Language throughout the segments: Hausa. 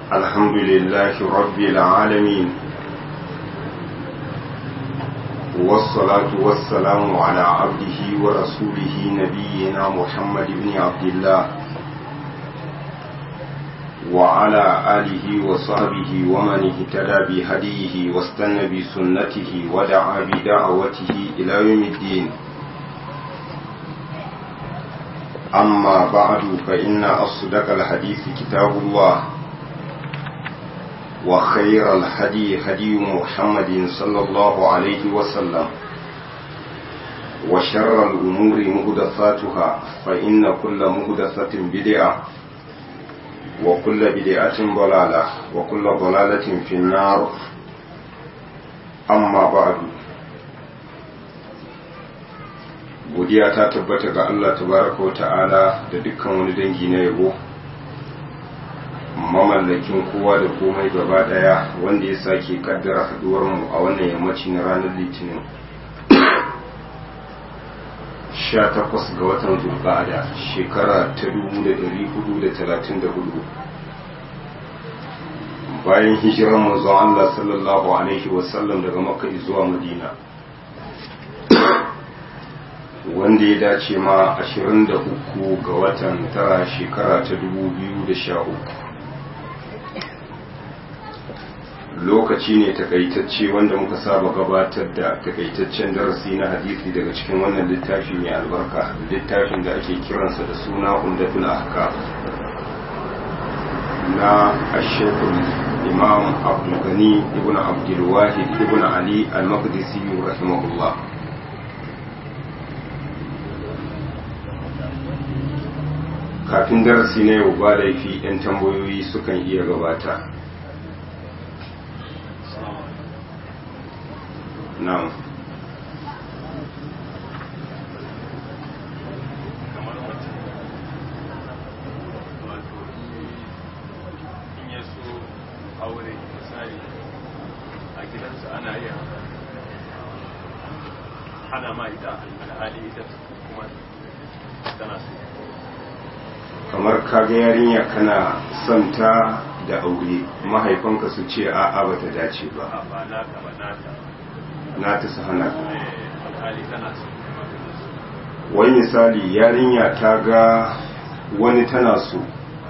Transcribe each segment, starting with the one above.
الحمد لله رب العالمين والصلاة والسلام على عبده ورسوله نبينا محمد بن عبد الله وعلى آله وصحبه ومن اهتدى بهديه واستنى بسنته ودعا بدعوته إلى يوم الدين. أما بعد فإن أصدق الحديث كتاب الله وخير الهدي هدي محمد صلى الله عليه وسلم وشر الأمور محدثاتها فإن كل محدثة بدعة وكل بدعة ضلالة وكل ضلالة في النار. أما بعد godiya ta tabbata ga Allah tabaraka wa ta'ala da dukkan wani dangi na yabo, mamallakin kowa da komai gaba daya, wanda ya sake kaddara haduwar mu a wannan yammaci na ranar litinin 18 ga watan Zulqa'ada shekara ta 1434 bayan hijiran manzon Allah sallallahu alaihi wasallam daga Makka zuwa Madina, wanda ya dace ma 23 ga watan tara shekara ta 2013. Lokaci ne takaitacce wanda muka saba gabatar da takaitaccen darasi na hadisi daga cikin wannan littafi mai albarka, littafin da ake kiransa da suna Umdatul Ahkam na Ashekul Imam Abdul Ghani ibn Abdul Wahid ibn Ali al-Maqdisi rahimahullah. Kafin darasi na yau ba laifi 'yan tambayoyi sukan iya gabata. Na'am. Kamar mutum wato in ya so aure misali a gidansa ana yin hana ma ita alhali ita kuma tana so. Kamar kaga yarinya kana son ta da aure, mahaifanka su ce a'a bata dace ba, ba naka ba na ta su hana ka. alhali tana so. Wai misali yarinya ta ga wani tana so,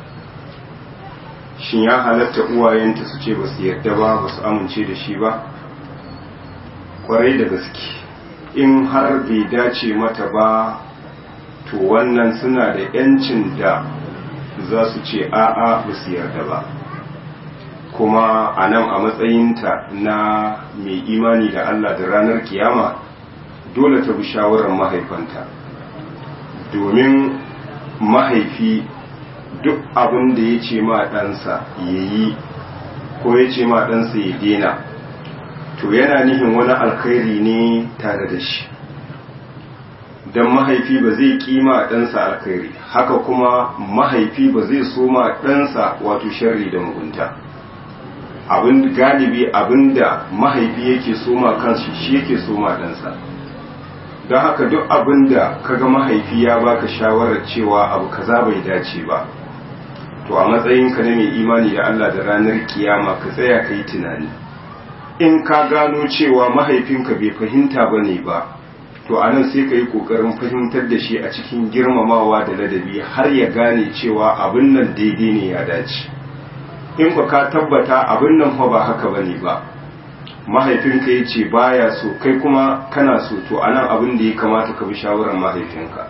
shin ya halatta uwayenta su ce ba su yarda ba, ba su amince da shi ba? Kwarai da gaske, in har bai dace mata ba, to wannan suna da yancin da za su ce a'a ba su yarda ba. Kuma a nan a matsayinta na mai imani da Allah da ranar kiyama, dole ta bi shawarar mahaifanta, domin mahaifi duk abin da ya ce ma ɗansa ya yi ko ya ce ma ɗansa ya dena, to yana nihin wani alkhairi ne tare da shi. Dan mahaifi ba zai kima ɗansa alkhairi, haka kuma mahaifi ba zai so ma ɗansa wato sharri da mugunta. Abin galibi abinda mahaifi yake so ma kansa shi yake so ma ɗansa. Don haka duk abinda kaga mahaifi ya baka shawarar cewa abu kaza bai dace ba, to a matsayinka na mai imani da Allah da ranar kiyama ka tsaya ka yi tunani. In ka gano cewa mahaifinka bai fahimta bane ba, to anan sai ka yi ƙoƙarin fahimtar da shi a cikin girmamawa da ladabi har ya gane cewa abin nan daidai ne ya dace. In ka tabbata abin nan fa ba haka bane ba, mahaifinka ya ce baya so kai kuma kana so, to anan abin da ya kamata ka bi shawarar mahaifinka.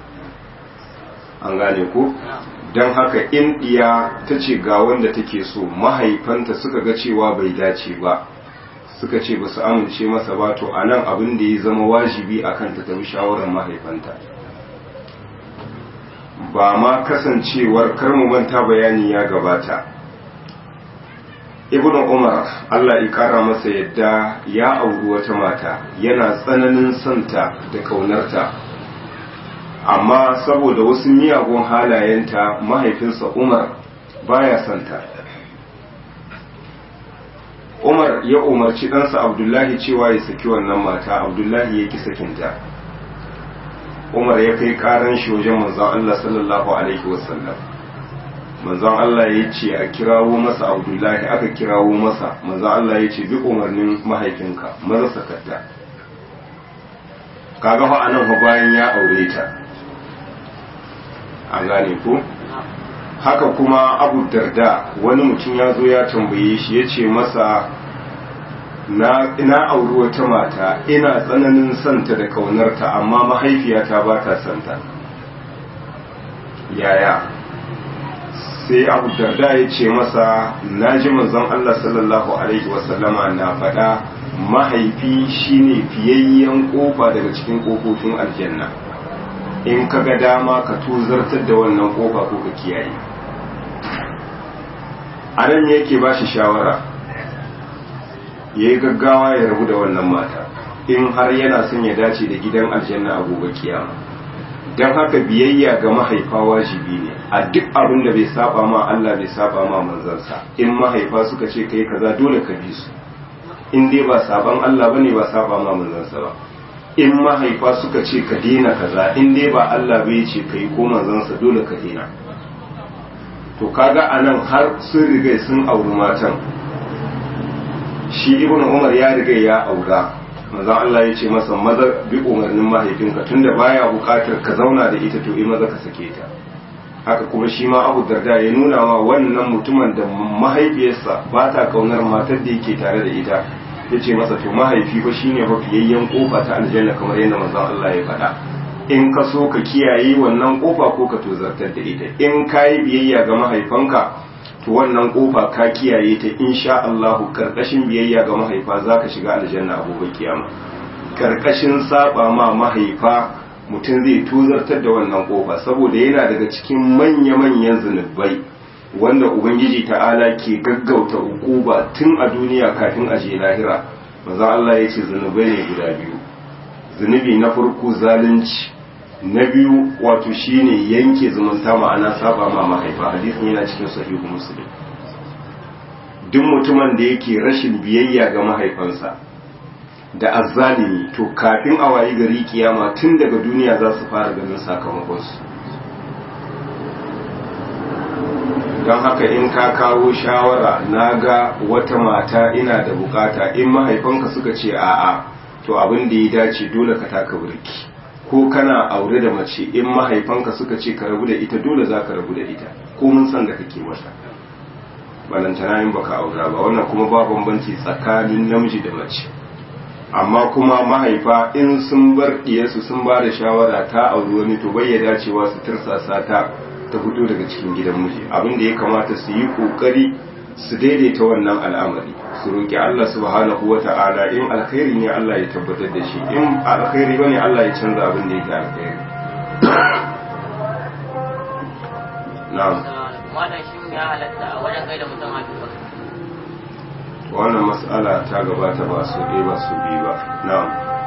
An gane ko? Don haka in ɗiya ta ce ga wanda take so, mahaifanta suka ga cewa bai dace ba, suka ce ba su amince masa ba, to a nan abin da ya zama wajibi a kanta ta bi shawarar mahaifanta. Ba ma kasancewar karmu manta bayani ya gabata, Ibn Umar Allah ya kara masa yadda ya auri wata mata, yana tsananin santa da kaunarta, amma saboda wasu miyagun halayenta mahaifinsa Umar baya santa. Umar ya umarci ɗansa Abdullahi cewa ya saki wannan mata, Abdullahi ya ki sakinta. Umar ya kai ƙaran shi wajen manzon Allah sallallahu alaihi wasallam. manzon Allah ya ce a kirawo masa Abdullahi, aka kirawo masa, manzon Allah ya ce bi umarnin mahaifinka maza sakatta. kaga fa anan fa bayan ya aure ta, an gane ko. Haka kuma Abu Darda, wani mutum ya zo ya tambaye shi ya ce masa na auri wata mata, ina tsananin santa da kaunarta amma mahaifiyata ba ta santa, yaya? Sai Abu Darda ya ce masa, na ji manzon Allah sallallahu alaihi wasallama na faɗa, mahaifi shine fiyayyen kofa daga cikin kofofin aljanna, in ka ga dama ka tuzartar da wannan kofa ko ka kiyaye. A nan yake ba shi shawara ya yi gaggawa ya rabu da wannan mata in har yana son ya dace da gidan aljanna a gobe kiyama. Don haka biyayya ga mahaifa wajibi ne a duk abin da bai saba ma Allah bai saba ma manzansa. In mahaifa suka ce kai kaza dole ka bi su, in dai ba saban Allah bane ba saba ma manzansa ba. In mahaifa suka ce ka daina kaza, in dai ba Allah bai ce kai ko manzansa dole ka daina. To kaga anan har sun riga sun auri matan, shi Ibn Umar ya riga ya aura, manzon Allah ya ce masa maza bi umarnin mahaifinka, tunda baya bukatar ka zauna da ita to maza ka sake ta. Haka kuma shi ma Abu Darda ya nuna ma wannan mutumin da mahaifiyarsa ba ta kaunar matar da yake tare da ita, ya ce masa to mahaifi fa shine fiyayyen kofa ta aljanna kamar yadda manzon Allah ya faɗa. In ka so ka kiyaye wannan kofa ko ka tozartar da ita, in ka yi biyayya ga mahaifanka to wannan kofa ka kiyaye ta insha Allah. Karkashin biyayya ga mahaifa za ka shiga aljanna a gobe kiyama. Karkashin saba ma mahaifa mutum zai tozartar da wannan kofa, saboda yana daga cikin manya-manyan zunubai wanda ubangiji ta'ala ke gaggauta ukuba tun a duniya kafin a je lahira. manzo Allah ya ce zunubai ne guda biyu. Zunubi na farko zalunci, na biyu wato shine yanke zumunta, ma'ana saba ma mahaifa. Hadisin yana cikin sahihu Muslim. Duk mutumin da yake rashin biyayya ga mahaifansa da azzalimi, to kafin a wayi gari kiyama tun daga duniya za su fara ganin sakamakonsu. Don haka in ka kawo shawara, na ga wata mata ina da bukata, in mahaifanka suka ce a'a, to abin da ya dace dole ka taka burki. Ko kana aure da mace, in mahaifanka suka ce ka rabu da ita dole za ka rabu da ita, ko mun san da kake mata, balantana in baka aura ba. Wannan kuma ba bambanci tsakanin namiji da mace. Amma kuma mahaifa in sun bar diyarsu sun ba da shawara ta auri wani, to bai ya dacewa su tirsasa ta fito daga cikin gidan miji. Abin da ya kamata su yi kokari su daidaita wannan al'amari, su roki Allah subhanahu wata'ala, in alkhairi ne Allah ya tabbatar da shi, in alkhairi bane Allah ya canza abin da yake alkhairi. Na'am. Wannan shi ya halatta a wajen gaida mutum haka. Wannan mas'ala ta gabata ba su ɗaya ba su biyu ba. Na'am.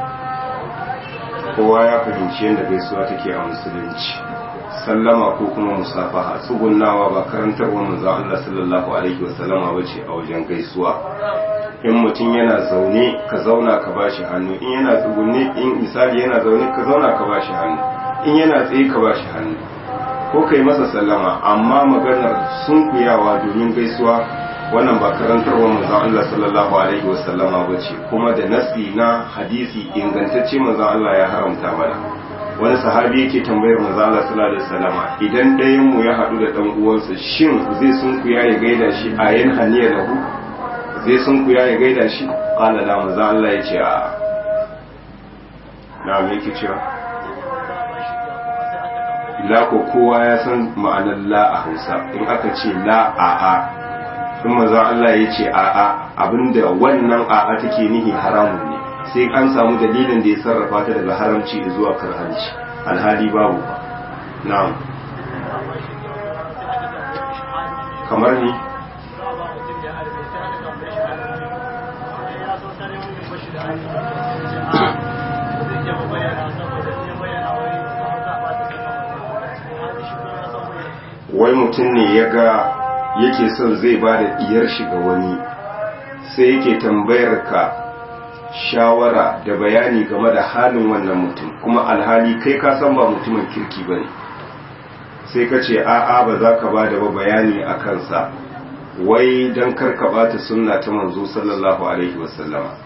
Kowa ya fahimci yadda gaisuwa take a musulunci. Sallama ko kuma musafaha, tsugunnawa ba karantarwa manzo Allah sallallahu alaihi wasallama bace a wajen gaisuwa. In mutum yana zaune ka zauna ka bashi hannu, in yana tsugunne, in misali yana zaune ka zauna ka bashi hannu, in yana tsaye ka bashi hannu, ko kai masa sallama. Amma maganar sunkuyawa domin gaisuwa, wannan ba karantarwa manzo Allah sallallahu alaihi wasallama bace, kuma da nasi na hadisi ingantacce manzo Allah ya haramta mana. Wani sahabi yake tambayar manzo Allah sallallahu alaihi wasallama, idan ɗayan mu ya haɗu da ɗan uwansa, shin zai sunkuya ya gaida shi a yan haniya lahu? Zai sunkuya ya gaida shi? Qala la, manzo Allah ya ce a. Na me yake cewa? La ko kowa ya san ma'anar la a Hausa. In aka ce la a'a, in manzo Allah ya ce a'a, abinda wannan a'a take nihi haramun ne. Sai an samu dalilin da ya sarrafa ta daga haramci zuwa karhanci, alhali babu. Na'am. Kamar ni wai mutum ne ya ga yake son zai ba da diyar shi ga wani, sai yake tambayar ka shawara da bayani game da halin wannan mutum, kuma alhali kai ka san ba mutumin kirki ba ne, sai ka ce a'a ba za ka ba da ba bayani a kansa wai don karka bata sunna ta manzo sallallahu alaihi wasallama.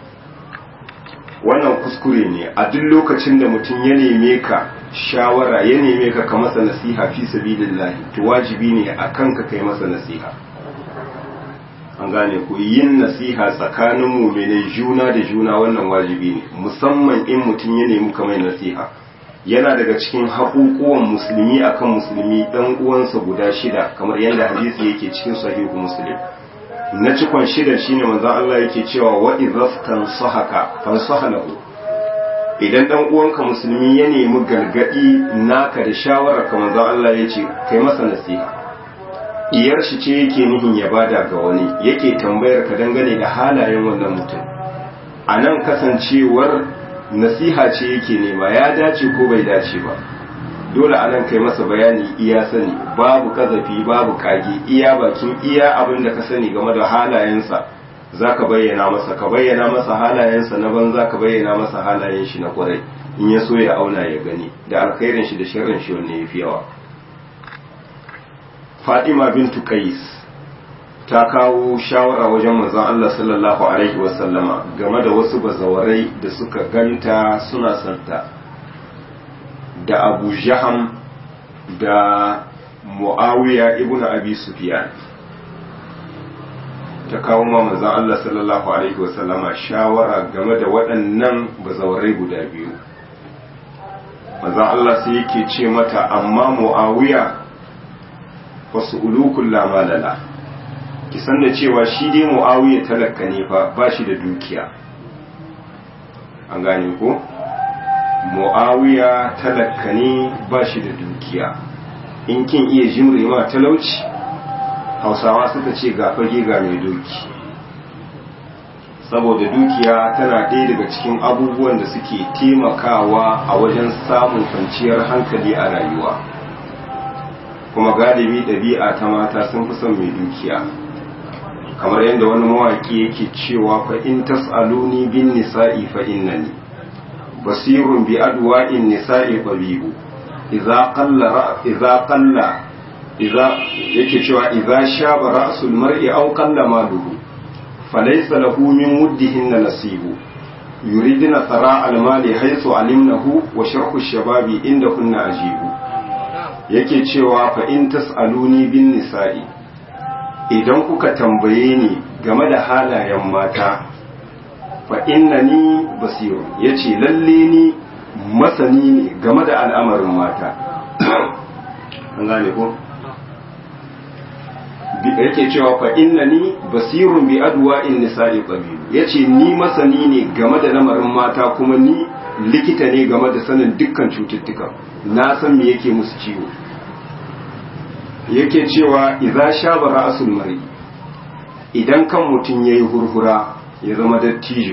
Wannan kuskure ne. A duk lokacin da mutum ya neme ka shawara, ya neme ka masa nasiha fi sabilillahi, to wajibi ne a kanka kai masa nasiha. An gane ku, yin nasiha tsakanin mu'minai juna da juna wannan wajibi ne, musamman in mutum ya nemi ka mai nasiha. Yana daga cikin haƙuƙuwan musulmi akan musulmi ɗan uwansa guda shida, kamar yadda hadisi yake cikin sahihu Muslim. Na cikon shida shine manzon Allah yake cewa wa idhastan sahaka fansaha lahu. Idan dan uwanka musulmi ya nemi gargadi naka da shawara, kamar manzon Allah yace kai masa nasiha. Iyar shi ce yake nihin ya bada ga wani, yake tambayar ka dangane da halayen wannan mutum. Anan kasancewar nasiha ce yake nema, ya dace ko bai dace ba, dole anan kai masa bayani iya sani, babu kazafi babu kage, iya bakin iya abin da ka sani game da halayensa zaka bayyana masa, ka bayyana masa halayensa na banza, ka bayyana masa halayen shi na kwarai, in ya so ya auna ya gani da alkhairin shi da sharrin shi wanne yafi yawa. Fatima bintu Qais ta kawo shawara wajen manzon Allah sallallahu alaihi wasallama game da wasu bazawarai da suka ganta suna santa, da Abu Jaham da Muawiya ibn Abi Sufyan. Ta kawo ma manzon Allah sallallahu alaihi wasallama shawara game da waɗannan bazawarai guda biyu. Manzon Allah sai yake ce mata, amma Muawiya fasu'ulukul la malala, ki san da cewa shi dai Muawiya talaka ne fa, ba shi da dukiya. An gane ko? Muawiya talaka ne, ba shi da dukiya. In kin iya jimre ma talauci, Hausawa suka ce ga fage ga mai doki. Saboda dukiya tana ɗaya daga cikin abubuwan da suke taimakawa a wajen samun kwanciyar hankali a rayuwa. Kuma galibi ɗabi'a ta mata sun fi son mai dukiya. Kamar yadda wani mawaƙi yake cewa, fa in tas'aluni bin nisa'i fa innani basirun bi adwa'in nisa'i tabibu yake cewa idza shaba ra'sul mar'i aw qalla maluhu falaysa lahu min wuddihinna nasibu yuridna thara al-mali haythu alimnahu wa sharhu ash-shababi indahunna ajibu. Yake cewa fa in tas'aluni bin nisa'i, idan kuka tambaye ni game da halayen mata, fa innani basirun, yace lalle ni masani ne game da al'amarin mata. An gane ko? Yake cewa fa innani basirun bi adwa'in nisa'i tabibu, yace ni masani ne game da lamarin mata, kuma ni likita ne game da sanin dukkan cututtuka, na san me yake musu ciwo. Yake cewa idza shaba ra'sul mar'i, idan kan mutun yayi hurhura ya zama dattijo,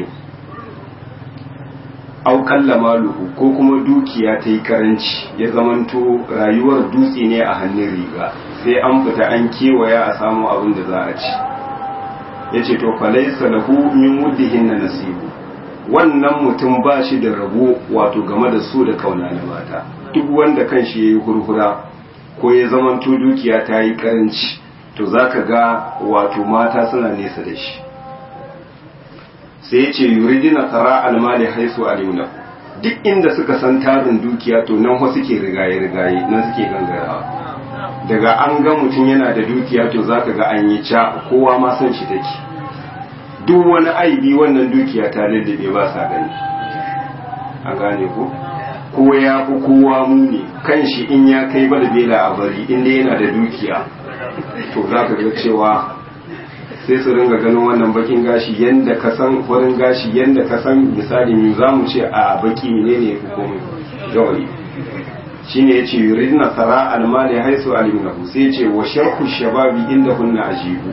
au kalla maluhu, ko kuma dukiya ta yi karanci ya zamanto rayuwar dutse ne a hannun riga, sai an fita an kewaya a samu abin da za a ci. Yace to falaysa lahu min wuddihin nasibu, wannan mutum ba shi da rabo wato game da so da kauna na mata. Duk wanda kanshi yayi hurhura ko ya zamanto dukiya ta yi karanci, to zaka ga wato mata suna nesa da shi. Sai ya ce yuridina tsara almali haisu alimna, duk inda suka san tarin dukiya to nan wasu ke rigaye-rigaye, nan suke gangarawa. Daga an ga mutum yana da dukiya to zaka ga an yi ca, kowa ma san shi take. Duk wani aibi wannan dukiya ta lullube ba sa gani. An gane ko? Ko ya fi kowa muni, kan shi in ya kai balbela a bari inda yana da dukiya, to zaka ga cewa sai su ringa ganin wannan bakin gashi yanda ka san farin gashi, yanda ka san misali mu za mu ce a baki menene ya fi komai gawayi. Shine yace yuridna sara almali haisu alimnahu, sai yace wa sharhu shababi inda hunna ajibu,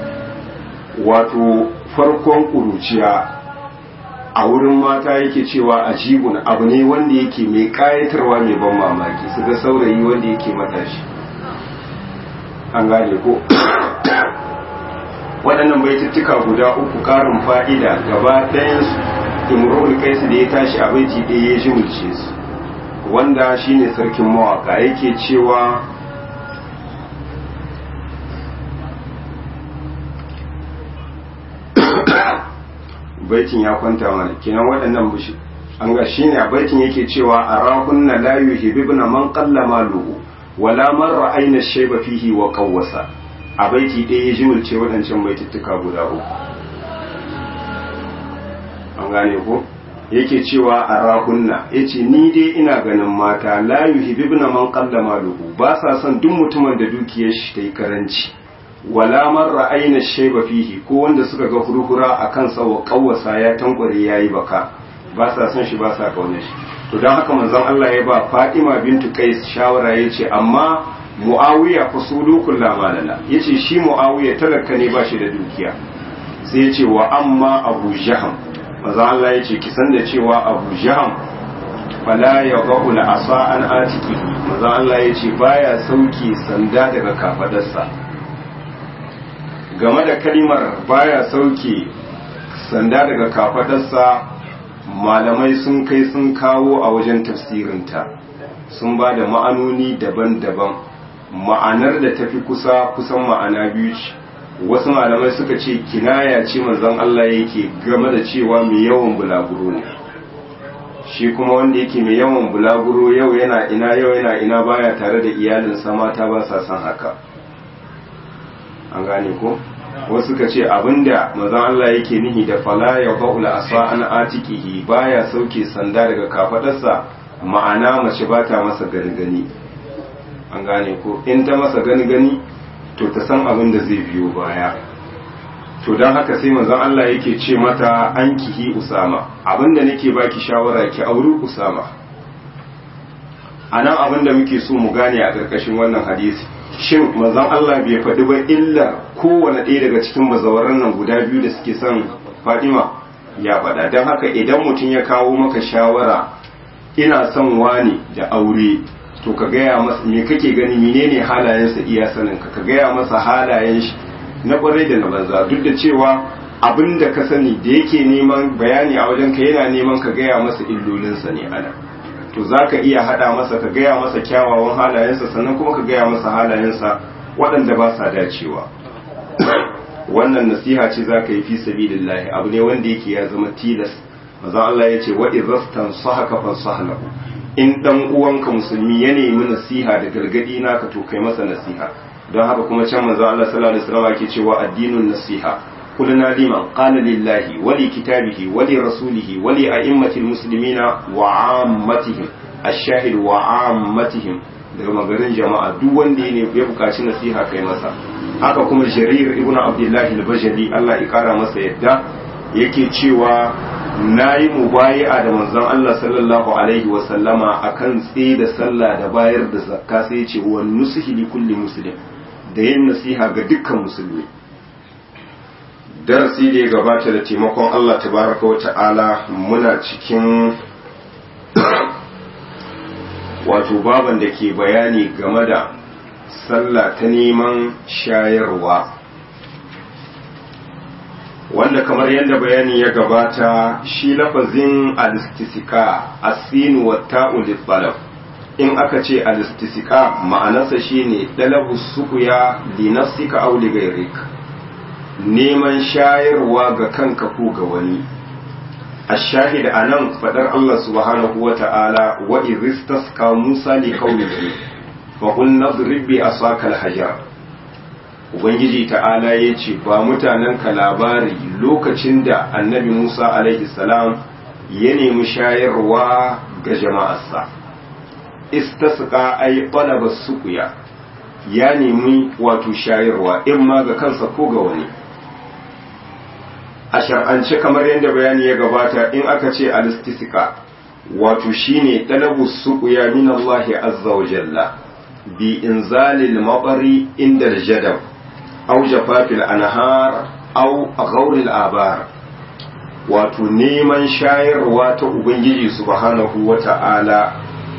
wato farkon kuruciya a wurin mata yake cewa ajibun abu ne wanda yake mai kayatarwa mai ban mamaki, su ga saurayi wanda yake matashi. An gane ko? Waɗannan baitittuka guda uku ƙarin fa'ida gaba ɗayansu imrul kaisu da ya tashi a baiti ɗaya ya jimulce su, wanda shine sarkin mawaka yake cewa baitin ya kwanta mana kenan waɗannan bushi an ga shine a baitin yake cewa arahunna la yuhibbuna man qalla maluhu wala man ra'ayna shayba fihi wa qawwasa a baiti ɗaya ya jiwulce waɗancan baitittuka guda uku an gane ko yake cewa arahunna yace ni dai ina ganin mata la yuhibbuna man qalla maluhu ba sa son duk mutumin da dukiyar shi ta yi karanci wala man ra'ayna shayba fihi ko wanda suka ga hurhura akan sa wa qawwasa ya tankware yayi baka ba sa son shi ba sa kaunar shi to dan haka manzon Allah ya ba Fatima bintu Qais shawara yace amma Muawiya fasulukul lamalala yace shi Muawiya talaka ne ba shi da dukiya sai yace wa amma Abu Jahm manzon Allah yace ki san da cewa Abu Jahm fala yaqul asa an atiki manzon Allah yace baya sauki sanda daga kafadarsa game da kalimar baya sauke sanda daga kafadarsa malamai sun kai sun kawo a wajen tafsirinta sun ba da ma'anoni daban-daban ma'anar da tafi kusan ma'ana biyu ce wasu malamai suka ce kinaya ce manzon Allah yake game da cewa mai yawan bulaguro ne shi kuma wanda yake mai yawan bulaguro yau yana ina baya tare da iyalinsa mata ba sa son haka an gane ko wasu ka ce abinda manzon Allah yake nihi da fala ya ba'ula asa an atikihi baya sauke sanda daga kafadarsa ma'ana mace ba ta masa gani an gane ko in ta masa gani to ta san abin da zai biyo baya to don haka sai manzon Allah yake ce mata an kihi Usama abinda nake baki shawara ki auri Usama anan abinda muke so mu gane a karkashin wannan hadisi shin manzon Allah bai faɗi ba illa kowane ɗaya daga cikin bazawaran nan guda biyu da suke son Fatima ya faɗa don haka idan mutum ya kawo maka shawara ina son wani da aure to ka gaya masa me kake gani menene halayensa iya sanin ka gaya masa halayen shi na kwarai da na banza duk da cewa abin da ka sani da yake neman bayani a wajen ka yana neman ka gaya masa illolinsa ne ana to za ka iya haɗa masa ka gaya masa kyawawan halayensa sannan kuma ka gaya masa halayensa waɗanda ba sa dacewa wannan nasiha ce za ka yi fi sabilillahi abu ne wanda yake ya zama tilas maza Allah ya ce wa idhastan sahaka fansah lahu in dan uwanka musulmi ya nemi nasiha da gargadi naka to kai masa nasiha don haka kuma can manzo Allah sallallahu alaihi wasallam yake cewa addinun nasiha kulna liman qala lillahi wa li kitabihi wa li rasulihi wa li a'immatil muslimina wa ammatihim ash-shahid wa ammatihim daga magarin jama'a duk wanda ya buƙaci nasiha kai masa haka kuma Jarir ibn Abdullah al-Bajali Allah ya kara masa yadda yake cewa nayi mubayi'a da manzon Allah sallallahu alaihi wa sallama akan tsaye da sallah da bayar da zakka sai ya ce wa nusihi li kulli muslim da yin nasiha ga dukkan musulmi darasi da ya gabata da taimakon Allah tabaraka wa ta'ala muna cikin wato baban da ke bayani game da sallah ta neman shayarwa wanda kamar yadda bayani ya gabata shi lafazin al-istisqa as-sin wa ta'u lit-talab in aka ce al-istisqa ma'anarsa shine dalabu suqya li nafsika aw li ghayrika neman shayarwa ga kanka ko ga wani ashahid anan fadar Allah subhanahu wa ta'ala wa idhistasqa Musa li qaumihi fa qul nadrib bi asaka al-hajar ubangiji ta'ala yace ba mutanen ka labari lokacin da annabi Musa alaihi salam ya nemi shayarwa ga jama'arsa istasqa ay talaba suqya ya nemi wato shayarwa in ma ga kansa ko ga wani a shar'ance kamar yadda bayani ya gabata in aka ce al-istisqa wato shine talabu suqya min Allah azza wa jalla bi inzalil mabari inda al-jadab aw jafafil anhar aw ghawril abar wato neman shayarwa ta ubangiji subhanahu wata'ala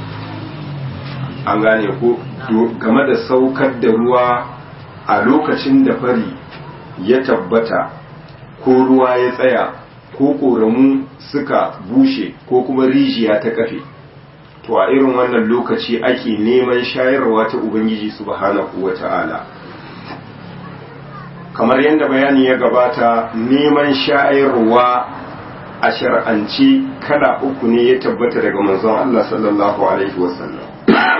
an gane ko game da saukar da ruwa a lokacin da fari ya tabbata ko ruwa ya tsaya ko ƙoramu suka bushe ko kuma rijiya ta kafe to a irin wannan lokaci ake neman shayarwa ta ubangiji subhanahu wata'ala kamar yadda bayani ya gabata neman shayarwa a shar'anci kala uku ne ya tabbata daga manzon Allah sallallahu alaihi wasallam.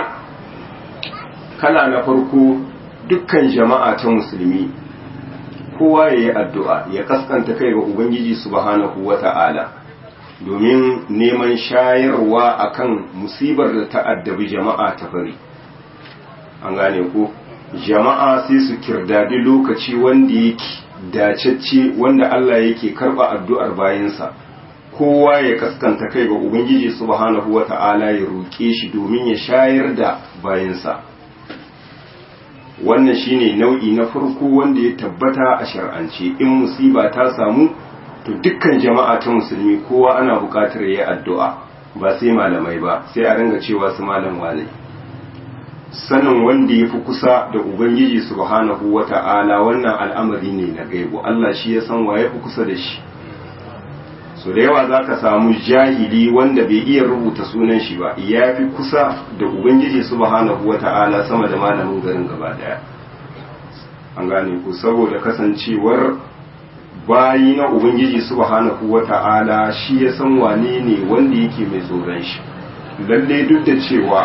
Kala na farko, dukkan jama'a ta musulmi kowa ya yi addu'a ya kaskanta kai ga Ubangiji subhanahu wa ta'ala domin neman shayarwa akan musibar da ta addabi jama'a ta fari. An gane ko jama'a sai su kirdadi lokaci wanda yake dacacce wanda Allah yake karba addu'ar bayansa, kowa ya kaskanta kai ga Ubangiji subhanahu wa ta'ala ya roƙe shi domin ya shayar da bayansa. Wannan shine nau'i na farko wanda ya tabbata a shar'ance. In musiba ta samu to dukkan jama'a ta musulmi kowa ana buƙatar yayi addu'a, ba sai malamai ba, sai a ringa cewa su malam wane. Sanin wanda ya fi kusa da Ubangiji subhanahu wa ta'ala wannan al'amari ne na gaibu, Allah shi ya san wa ya fi kusa da shi. So da yawa za ka samu jahili wanda bai iya rubuta sunan shi ba, ya fi kusa da Ubangiji subhanahu wa ta'ala sama da malamin garin gaba daya. An gane ku, saboda kasancewar bayi na Ubangiji subhanahu wa ta'ala shi ya san wane ne wanda yake mai tsoron shi. Lalle duk da cewa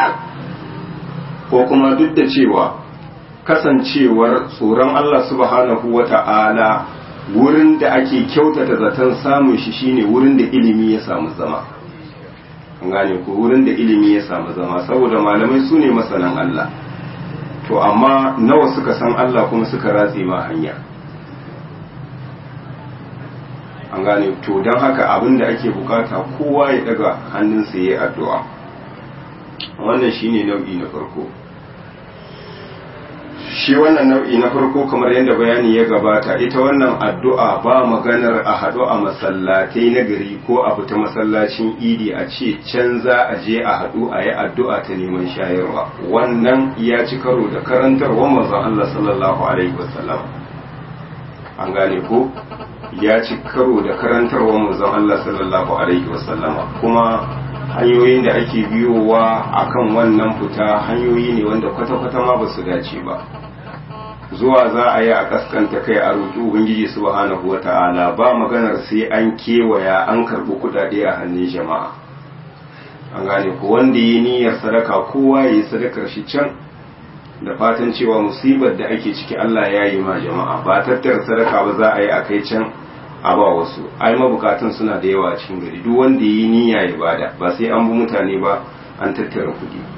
ko kuma duk da cewa kasancewar tsoron Allah subhanahu wa ta'ala wurin da ake kyautata zaton samun shi shine wurin da ilimi ya samu zama. An gane ko wurin da ilimi ya samu zama, saboda malamai su ne masanan Allah. To amma nawa suka san Allah kuma suka ratse ma hanya. An gane, to don haka abin da ake bukata kowa ya daga hannunsa ya yi addu'a. Wannan shine nau'i na farko. Shi wannan nau'i na farko kamar yadda bayani ya gabata, ita wannan addu'a ba maganar a haɗu a masallatai na gari ko a fita masallacin idi a ce can za a je a haɗu a yi addu'a ta neman shayarwa. Wannan ya ci karo da karantarwar manzon Allah sallallahu alaihi wasallam. An gane ko? Ya ci karo da karantarwar manzon Allah sallallahu alaihi wasallam. Kuma hanyoyin da ake biyowa akan wannan fita hanyoyi ne wanda kwata-kwata ma ba su dace ba. Zuwa za a yi a kaskanta kai a roƙi Ubangiji subhanahu wa ta'ala, ba maganar sai an kewaya an karɓi kuɗaɗe a hannun jama'a. An gane ko wanda yi niyyar sadaka kowa ya yi sadakar shi can da fatan cewa musibar da ake ciki Allah ya yi ma jama'a, ba tattara sadaka ba za a yi a kai can a ba wasu. Ai mabukatan suna da yawa a cikin gari, duk wanda yi niyya ya bada, ba sai an bi mutane ba an tattara kuɗi.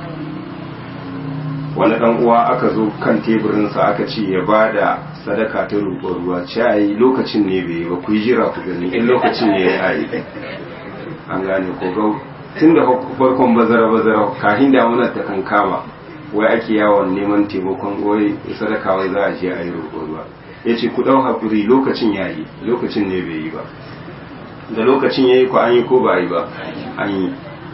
Wani ɗan uwa aka zo kan teburinsa aka ce ya bada sadaka ta roƙon ruwa, ce a yi lokacin ne bai yi ba, ku yi jira ku gani in lokacin ne ya yi. An gane ko gau tun da farkon bazara kafin damunar ta kan kama, wai ake yawon neman taimakon wai sadaka wai za a je a yi roƙon ruwa. Ya ce ku ɗau haƙuri lokacin ya yi, lokacin ne bai yi ba. Da lokacin ya yi ko an yi ko ba a yi ba, an yi.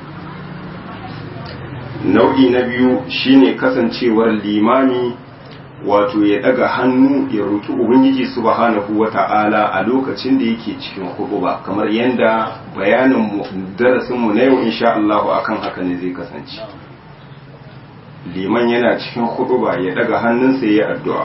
Nau'i na biyu shine kasancewar limami wato ya daga hannu ya roki Ubangiji subhanahu wata'ala a lokacin da yake cikin hutuba, kamar yanda bayanin darasin mu na yau insha Allah akan haka ne zai kasance. Liman yana cikin hutuba ya daga hannunsa ya yi addu'a.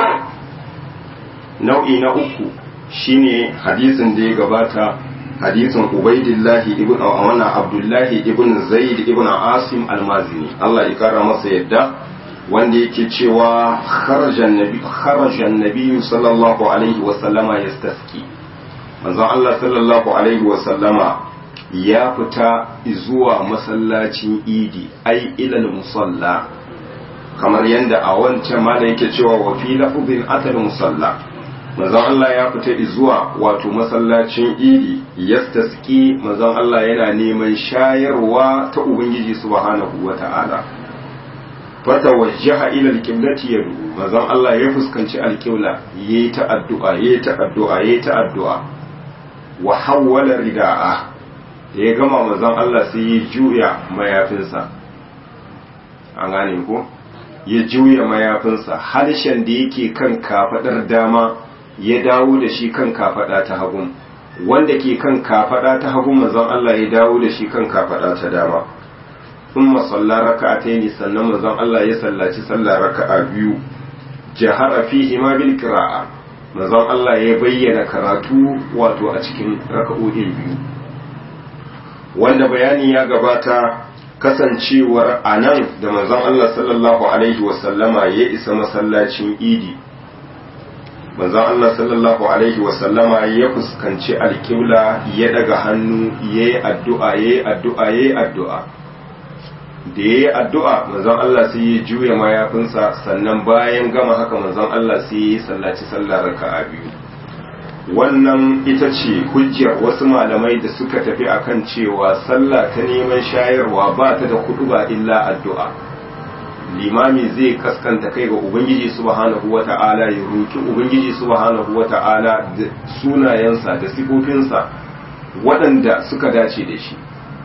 Nau'i na uku shine hadisin da ya gabata, hadisin Ubaidillahi ibn Abdullahi ibn Zaid ibn Asim al-Mazini, Allah ya kara masa yadda, wanda yake cewa kharajan nabi sallallahu alaihi wa sallama yastaski. Manzon Allah sallallahu alaihi wa sallama ya fita zuwa masallacin Idi, ai ilal musalla, kamar yanda a wancan ma da yake cewa wa fi lafzin atal musalla. Manzon Allah ya fita zuwa wato masallacin Idi yastaski, manzon Allah yana neman shayarwa ta Ubangiji subhanahu wata'ala. Fata wajjaha ila alqiblati yadu, manzon Allah ya fuskanci alqibla, yayi ta addu'a yayi ta addu'a yayi ta addu'a. Wa hawwala rida'a, da ya gama manzon Allah sai ya juya mayafinsa. An gane ko? Ya juya mayafinsa, harshen da yake kan kafadar dama ya dawo da shi kan kafada ta hagu, wanda ke kan kafada ta hagu manzon Allah ya dawo da shi kan kafada ta dama. Thumma salla raka'atayn, sannan manzon Allah ya sallaci sallar raka'a biyu, jahara fihi ma bil qira'a, manzon Allah ya bayyana karatu wato a cikin raka'o'in biyu, wanda bayani ya gabata kasancewar anan da manzon Allah sallallahu alaihi wasallama ya isa masallacin idi, manzon Allah sallallahu alaihi wasallama ya fuskanci alƙibla ya daga hannu yayi addu'a yayi addu'a yayi addu'a, da yayi addu'a manzon Allah sai ya juya mayafinsa, sannan bayan gama haka manzon Allah sai ya sallaci sallar raka'a biyu. Wannan ita ce hujjar wasu malamai da suka tafi akan cewa sallah ta neman shayarwa ba ta da kutuba illa addu'a. Limami zai kaskanta kai ga Ubangiji subhanahu wata'ala, ya roki Ubangiji subhanahu wata'ala da sunayensa da sifofinsa waɗanda suka dace da shi,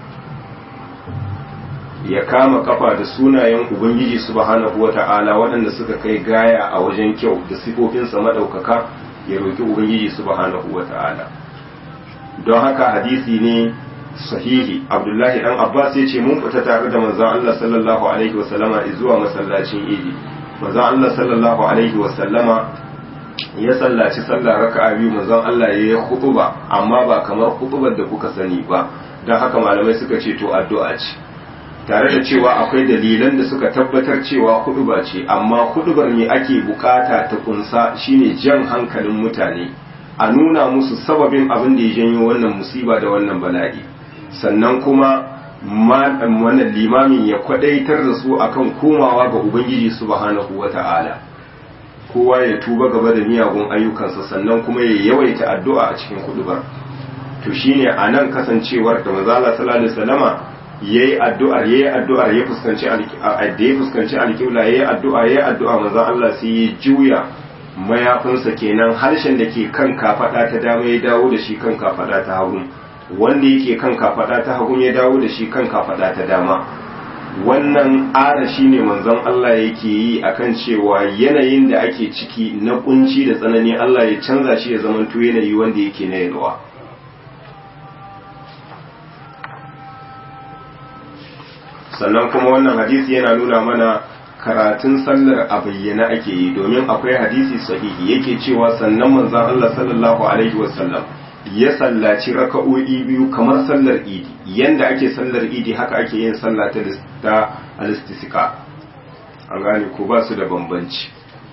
ya kama kafa da sunayen Ubangiji subhanahu wata'ala waɗanda suka kai gaya a wajen kyau da sifofinsa maɗaukaka, ya roki Ubangiji subhanahu wata'ala. Don haka hadisi ne sahihi, Abdullahi dan Abbas ya ce mun fita tare da manzon Allah sallallahu alaihi wasallama zuwa masallacin idi, manzon Allah sallallahu alaihi wasallama ya sallaci sallah raka'a biyu, manzon Allah ya yi khutuba amma ba kamar khutubar da kuka sani ba, don haka malamai suka ce to addu'a ce, tare da cewa akwai dalilan da suka tabbatar cewa huduba ce, amma hudubar ne ake bukata ta kunsa shine jan hankalin mutane, a nuna musu sababin abin da ya janyo wannan musiba da wannan bala'i, sannan kuma wannan limamin ya kwadaitar da su akan komawa ga Ubangiji subhanahu wata'ala, kowa ya tuba gaba da miyagun ayyukansa, sannan kuma ya yawaita addu'a a cikin hudubar. To shine anan kasancewar da manzo Allah sallallahu alaihi wasallama yayi addu'ar ya fuskanci alƙibla, yayi addu'a manzon Allah sai ya juya mayafinsa kenan, harshen da ke kan kafada ta dama ya dawo da shi kan kafada ta hagu, wanda yake kan kafada ta hagu ya dawo da shi kan kafada ta dama. Wannan ara shine manzon Allah yake yi akan cewa yanayin da ake ciki na kunci da tsanani Allah ya canza shi ya zamanto yanayi wanda yake na yalwa. Sannan kuma wannan hadisi yana nuna mana karatun sallar a bayyana ake yi, domin akwai hadisi sahihi yake cewa sannan manzon Allah sallallahu alaihi wasallam ya sallaci raka'o'i biyu kamar sallar idi, yanda ake sallar idi haka ake yin sallah ta al-istisqa. An gane ko ba su da bambanci.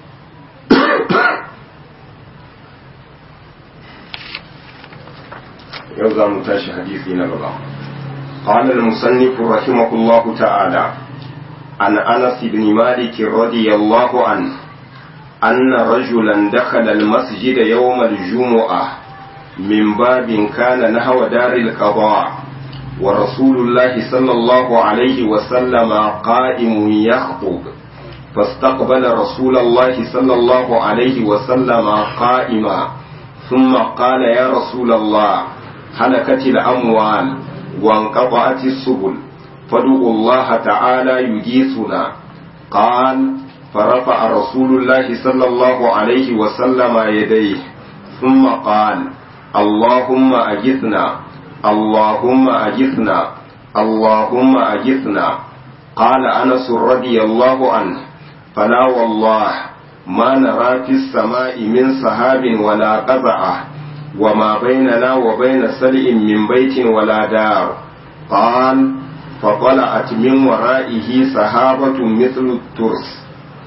yau za mu tashi hadisi na gaba. قال المصنف رحمه الله تعالى عن أنس بن مالك رضي الله عنه أن رجلا دخل المسجد يوم الجمعة من باب كان نحو دار القضاء، ورسول الله صلى الله عليه وسلم قائم يخطب، فاستقبل رسول الله صلى الله عليه وسلم قائما، ثم قال يا رسول الله هلكت الأموال وانقطعت السبل فادعوا الله تعالى يجيثنا. قال فرفع رسول الله صلى الله عليه وسلم يديه ثم قال اللهم أجثنا اللهم أجثنا اللهم أجثنا. قال أنس رضي الله عنه فلا والله ما نرى في السماء من سحاب ولا قزعة وما بيننا وبين سلء من بيت ولا دار. قال فطلعت من ورائه سحابة مثل الترس،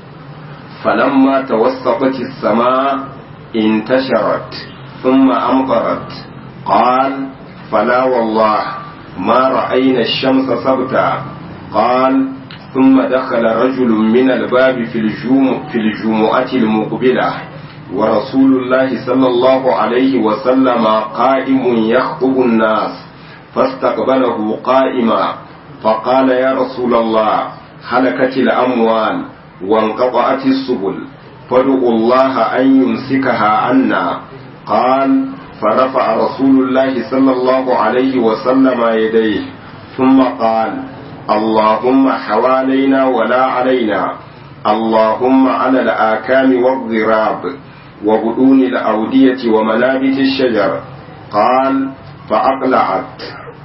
فلما توسطت السماء انتشرت ثم أمطرت. قال فلا والله ما رأينا الشمس سبتا. قال ثم دخل رجل من الباب في الجمعة المقبلة ورسول الله صلى الله عليه وسلم قائم يخطب الناس، فاستقبله قائما فقال يا رسول الله هلكت الأموال وانقطعت السبل فادعوا الله أن يمسكها عنا. قال فرفع رسول الله صلى الله عليه وسلم يديه ثم قال اللهم حوالينا ولا علينا، اللهم على الآكام والضراب وبطون الأودية ومنابت الشجر. قال فأقلعت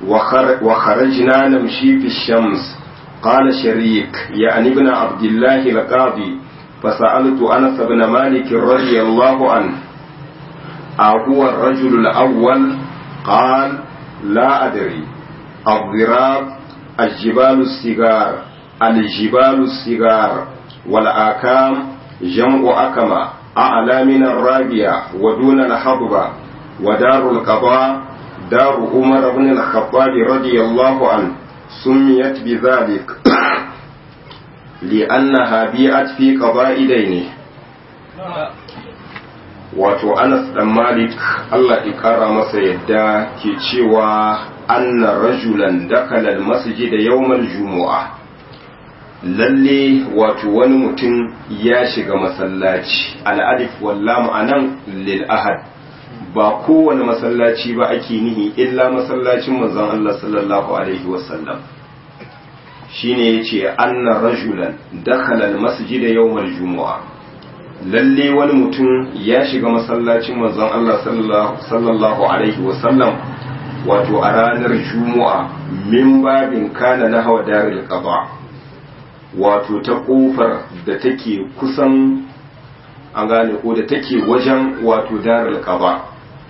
وخرجنا نمشي في الشمس. قال شريك يعني ابن عبد الله القاضي فسألت أنس بن مالك رضي الله عنه أهو الرجل الأول قال لا أدري. الضراب الجبال الصغار والآكام جمع أكمة أعلى من الرابية ودون الحضبة. ودار القضاء دار عمر بن الخطاب رضي الله عنه سميت بذلك لأنها بيعت في قضاء دينه. wato Anas dan Malik Allah ya kara masa yadda ke cewa anna rajulan dakala almasjid yawm aljumu'ah, lalle wato wani mutum ya shiga masallaci. al-alif wal lam anan lil ahad, ba kowane masallaci ba ake nihi illa masallacin manzon Allah sallallahu alaihi wasallam. shine yace anna rajulan dakala almasjid yawm aljumu'ah, lalle wani mutum ya shiga masallacin manzon Allah sallallahu alaihi wasallam wato a ranar Juma'a min babin kana na hawa daril qada, wato ta kofar da take kusan an gane ko da take wajen wato daril qada.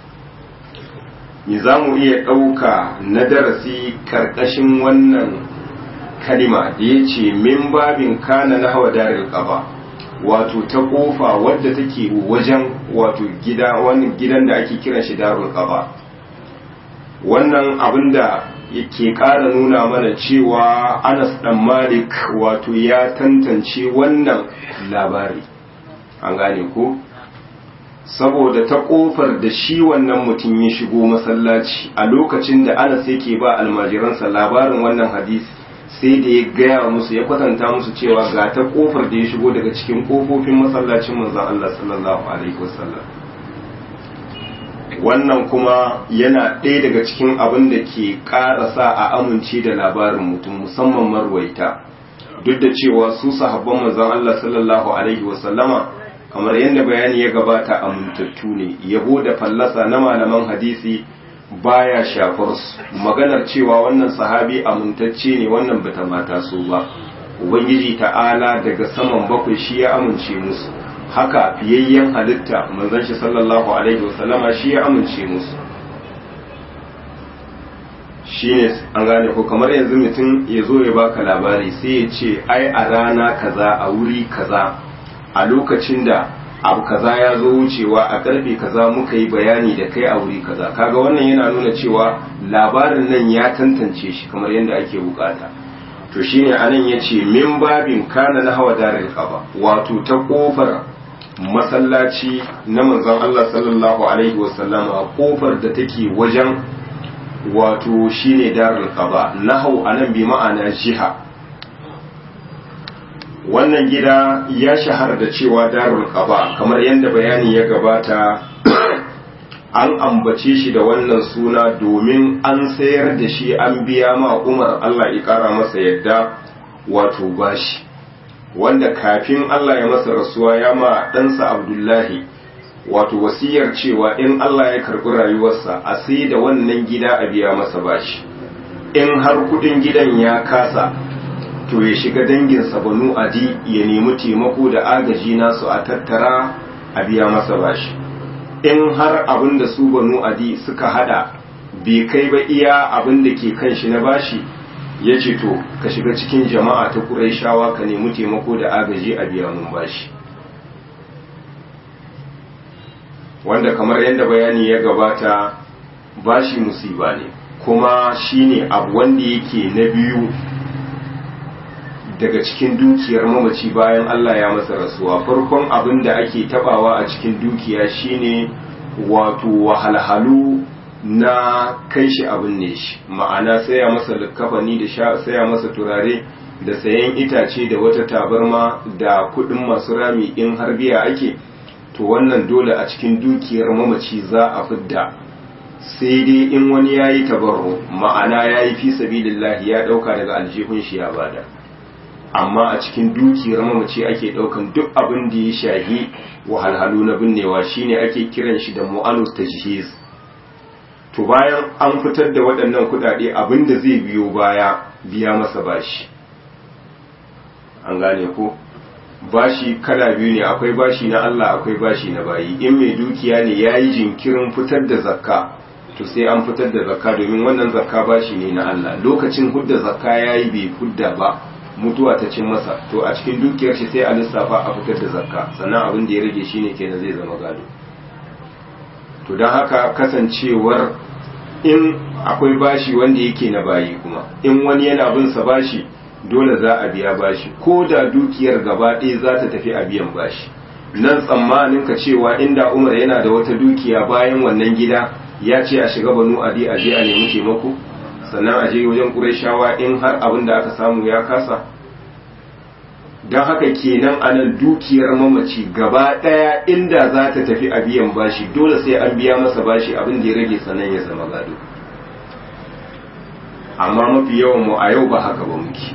ni zamu iya dauka na darasi karkashin wannan kalima da yace min babin kana na hawa daril qada, wato ta kofa wadda take wajen wato gida, wannan gidan da ake kiran shi darul qaba. wannan abinda yake ƙara nuna mana cewa Anas dan Malik wato ya tantance wannan labari, an gane ko, saboda ta kofar da shi wannan mutum ya shigo masallaci a lokacin da Anas yake ba almajiransa labarin wannan hadisi, sai da ya gaya musu, ya kwatanta musu cewa ga ta kofar da ya shigo daga cikin kofofin masallacin manzon Allah sallallahu alaihi wasallam. wannan kuma yana ɗaya daga cikin abin da ke ƙara sa a amince da labarin mutum, musamman marwaita, duk da cewa su sahabban manzon Allah sallallahu alaihi wasallama kamar yadda bayani ya gabata amintattu ne. yabo da fallasa na malaman hadisi baya shafar su. maganar cewa wannan sahabi amintacce ne wannan bata mata so ba. ubangiji ta'ala daga saman bakwai shi ya amince musu, haka fiyayyen halitta manzon shi sallallahu alaihi wasallama shi ya amince musu. shine an gane ko, kamar yanzu mutum ya zo ya baka labari sai ya ce ai a rana kaza a wuri kaza a lokacin da abu kaza ya zo wucewa a karfe kaza muka yi bayani da kai a wuri kaza. kaga wannan yana nuna cewa labarin nan ya tantance shi kamar yadda ake bukata. to shine anan yace min babin kana na hawa daril qaba, wato ta kofar masallaci na manzon Allah sallallahu alaihi wasallam, a kofar da take wajen wato shine daril qaba. nahau anan bi ma'ana jiha. wannan gida ya shahara da cewa darul qaba, kamar yadda bayani ya gabata an ambace shi da wannan suna domin an sayar da shi an biya ma Umar Allah ya kara masa yadda wato bashi, wanda kafin Allah ya masa rasuwa ya ma ɗansa Abdullahi wato wasiyar cewa in Allah ya karɓi rayuwarsa a sai da wannan gida a biya masa bashi. in har kudin gidan ya kasa to ya shiga danginsa Banu Adi ya nemi taimako da agaji nasu a tattara a biya masa bashi. in har abin da su Banu Adi suka hada bai kai ba iya abin da ke kan shi na bashi, ya ce to ka shiga cikin jama'a ta Qurayshawa ka nemi taimako da agaji a biya mun bashi. wanda kamar yadda bayani ya gabata bashi musiba ne, kuma shine abu wanda yake na biyu daga cikin dukiyar mamaci bayan Allah ya masa rasuwa. farkon abin da ake tabawa a cikin dukiya shine wato wahalhalu na kai shi abin ne shi, ma'ana saya masa likafani da saya masa turare da sayan itace da wata tabarma da kudin masu rami in har biya ake, to wannan dole a cikin dukiyar mamaci za a fidda, sai dai in wani yayi tabarru, ma'ana yayi fi sabilillah ya dauka daga aljihun shi ya bada. amma a cikin dukiyar mamaci ake daukan duk abin da ya shahi wahalhalu na binnewa, shine ake kiran shi da mu'anus tajhiz. to bayan an fitar da waɗannan kuɗaɗe, abin da zai biyo baya biya masa bashi, an gane ko. bashi kala biyu ne, akwai bashi na Allah akwai bashi na bayi. In mai dukiya ne ya yi jinkirin fitar da zakka to sai an fitar da zakka, domin wannan zakka bashi ne na Allah. Lokacin hudda zakka ya yi bai hudda ba, mutuwa ta cin masa, to a cikin dukiyar shi sai a lissafa a fitar da zakka, sannan abin da ya rage shi ne kenan zai zama gado. To don haka kasancewar in akwai bashi wanda yake na bayi kuma, in wani yana bin sa bashi dole za a biya bashi, ko da dukiyar gaba ɗaya za ta tafi a biyan bashi. Nan tsammanin ka cewa inda Umar yana da wata dukiya bayan wannan gida ya ce a shiga Banu Adi a je a nemi taimako, sannan a je wajen Qurayshawa in har abin da aka samu ya kasa. Don haka kenan anan dukiyar mamaci gaba ɗaya inda za ta tafi a biyan bashi dole sai an biya masa bashi, abin da ya rage sannan ya zama gado. Amma mafi yawan mu a yau ba haka ba muke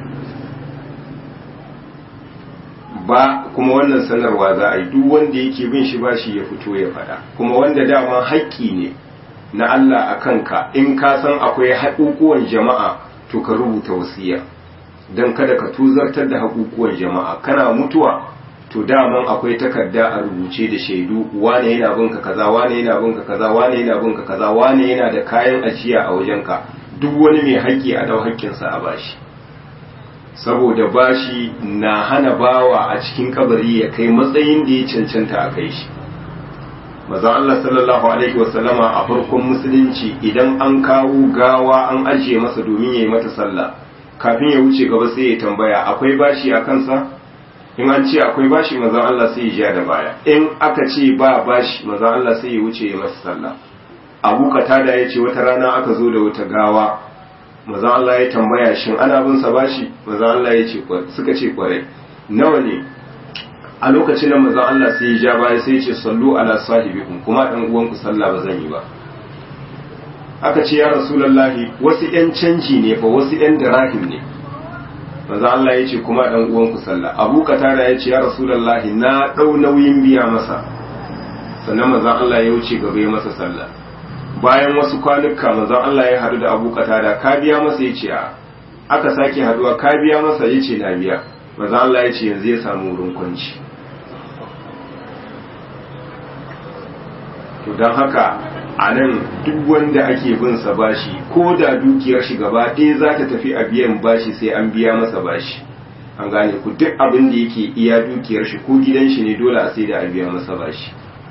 ba, kuma wannan sanarwa za a yi duk wanda yake bin shi bashi ya fito ya faɗa, kuma wanda dama haƙƙi ne na Allah a kanka, in ka san akwai haƙuƙuwan jama'a to ka rubuta wasiya don kada ka tuzartar da haƙuƙuwan jama'a. Kana mutuwa to daman akwai takarda a rubuce da shaidu, wane yana binka kaza, wane yana binka kaza, wane yana binka kaza, wane yana da kayan ajiya a wajenka, duk wani mai haƙƙi a dau haƙƙinsa a bashi. Saboda bashi na hana bawa a cikin kabari ya kai matsayin da ya cancanta a kai shi. Maza Allah sallallahu alaihi wasallama a farkon musulunci idan an kawo gawa an ajiye masa domin ya yi mata sallah, kafin ya wuce gaba sai ya tambaya akwai bashi a kansa. In an ce akwai bashi, maza Allah sai ya ja da baya. In aka ce ba bashi, maza Allah sai ya wuce ya masa sallah. Abu Qatada ya ce wata rana aka zo da wata gawa, maza Allah ya tambaya shin ana bin sa bashi, maza Allah ya ce suka ce kwarai. Nawa ne? A lokacin da maza Allah sai ya ja baya sai ya ce sallu ala sahibikum, kuma dan uwanku sallah ba zan yi ba. Aka ce ya Rasulullahi wasu yan canji ne fa, wasu yan dirahim ne. Maza Allah ya ce kuma dan uwanku sallah. Abu Qatada ya ce ya Rasulullahi na dau nauyin biya masa. Sannan maza Allah ya wuce gaba ya masa sallah. Bayan wasu kwanuka manzon Allah ya haɗu da Abu Qatada, ka biya masa? Ya ce a. Aka sake haduwa, ka biya masa? Ya ce na biya. Manzon Allah ya ce yanzu ya samu wurin kwanci. To don haka a nan duk wanda ake bin sa bashi, ko da dukiyar shi gaba ɗaya za ta tafi a biyan bashi sai an biya masa bashi. An gane ku, duk abin da yake iya dukiyar shi ko gidan shi ne dole a sai da a biya masa bashi.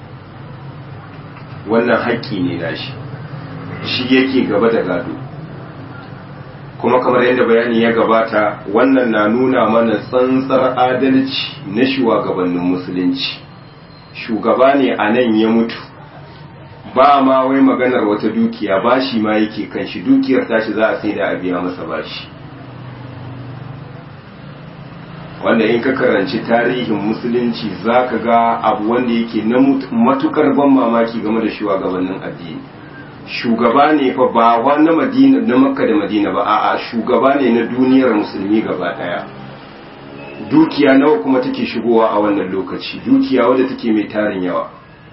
Wannan haƙƙi ne nashi, shi yake gaba da gado. Kuma kamar yadda bayani ya gabata, wannan na nuna mana tsantsar adalci na shugabannin musulunci. Shugaba ne a nan ya mutu, ba ma wai maganar wata dukiya, bashi ma yake kan shi, dukiyar tashi za a sai da a biya masa bashi. Wanda in ka karanci tarihin musulunci za ka ga abu wanda yake na matukar ban mamaki game da shugabannin addini. Shugaba ne fa ba wa na Madina, na Makka da Madina ba, a'a shugaba ne na duniyar musulmi gaba daya. Dukiya nawa kuma take shigowa a wannan lokaci, dukiya wadda take mai tarin yawa.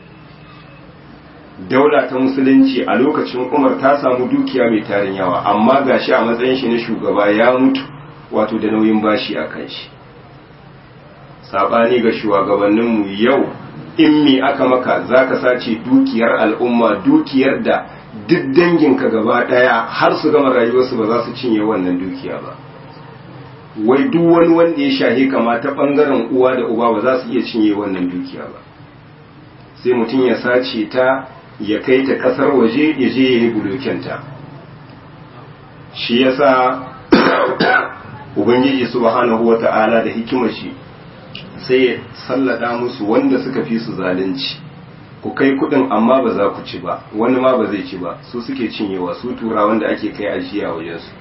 Daula ta musulunci a lokacin Umar ta samu dukiya mai tarin yawa, amma gashi a matsayin shi na shugaba ya mutu, wato da nauyin bashi a kan shi. Sabani ga shugabanninmu yau, in me aka maka za ka sace dukiyar al'umma, dukiyar da duk danginka gaba daya har su gama rayuwarsu ba za su cinye wannan dukiya ba. Wai duk wani wanda ya shahe kama ta bangaren uwa da uba ba za su iya cinye wannan dukiya ba. Sai mutum ya sace ta ya kai ta kasar waje ya je ya yi bulokenta. Shi yasa Ubangiji subhanahu wata'ala da hikimar shi sai ya sallada musu wanda suka fi su zalunci. Ku kai kudin amma ba za ku ci ba, wani ma ba zai ci ba, su suke cinyewa, su tura wanda ake kai ajiya wajensu.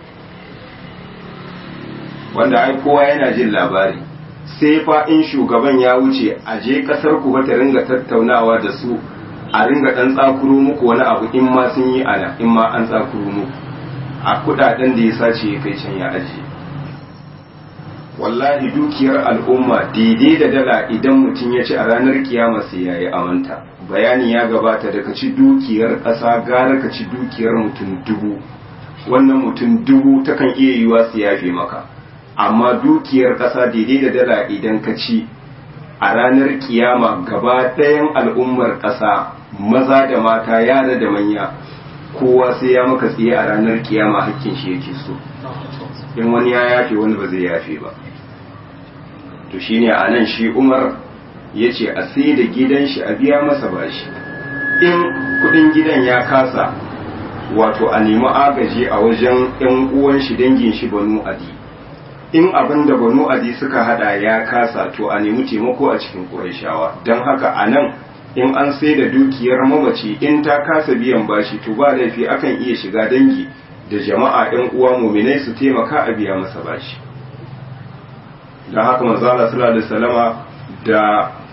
Wanda ai kowa yana jin labari, sai fa in shugaban ya wuce a je kasar ku ba ta ringa tattaunawa da su, a ringa dan tsakuro muku wani abu in ma sun yi ana, in ma an tsakuro muku a kudaden da ya sace ya kai can ya ajiye. Wallahi dukiyar al'umma daidai da dala idan mutum ya ci a ranar kiyama sai yayi amanta. Bayani ya gabata da ka ci dukiyar ƙasa gara ka ci dukiyar mutum dubu. Wannan mutum dubu takan iya yiwa su yafe maka, amma dukiyar ƙasa daidai da dala idan ka ci a ranar kiyama gaba ɗayan al'ummar ƙasa maza da mata yara da manya kowa sai ya maka tsaye a ranar kiyama hakkin shi yake so, in wani ya yafe wani ba zai yafe ba. to shine a nan shi Umar ya ce a sai da gidan shi a biya masa bashi, in kudin gidan ya kasa wato a nemi agaji a wajen yan uwan shi dangin shi Banu Adi, in abin da Banu Adi suka hada ya kasa to a nemi taimako a cikin Qurayshawa. don haka a nan in an sai da dukiyar mamaci in ta kasa biyan bashi to ba laifi akan iya shiga dangi da jama'a yan uwa muminai su taimaka a biya masa bashi. don haka manzo Allah sallallahu alaihi wasallama da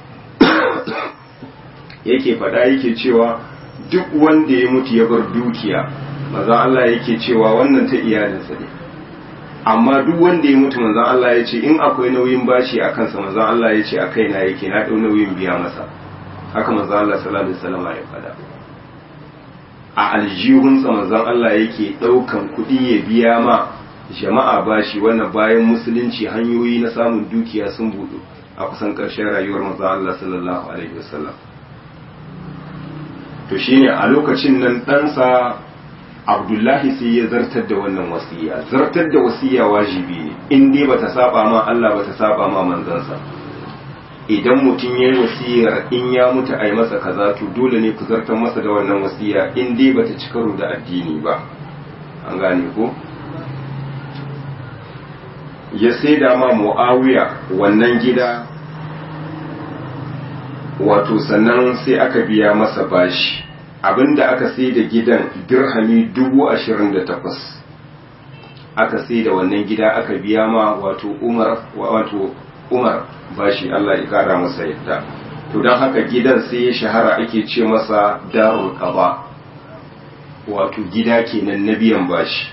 yake faɗa yake cewa duk wanda ya mutu ya bar dukiya, manzo Allah yake cewa wannan ta iyalinsa ne, amma duk wanda ya mutu manzo Allah ya ce in akwai nauyin bashi a kansa manzo Allah ya ce a kaina yake, na ɗau nauyin biya masa. haka manzo Allah sallallahu alaihi wasallama ya faɗa. a aljihunsa manzo Allah yake ɗaukan kuɗi ya biya ma jama'a bashi. wannan bayan musulunci hanyoyi na samun dukiya sun buɗu a kusan ƙarshen rayuwar manzo Allah sallallahu alaihi wasallam. to shine a lokacin nan ɗansa Abdullahi sai ya zartar da wannan wasiya. zartar da wasiya wajibi ne in dai bata saba ma Allah bata saba ma manzansa. idan mutum yayi wasiyar in ya mutu ai masa kaza to dole ne ku zartar masa da wannan wasiya in dai bata ci karo da addini ba. an gane ko? ya sai da ma Muawiya wannan gida, wato sannan sai aka biya masa bashi. abinda aka sai da gidan dirhami 28,000 aka sai da wannan gida aka biya ma wato Umar bashi, Allah ya kara masa yadda. to don haka gidan sai ya shahara ake ce masa Darul Qaba, wato gida kenan na biyan bashi.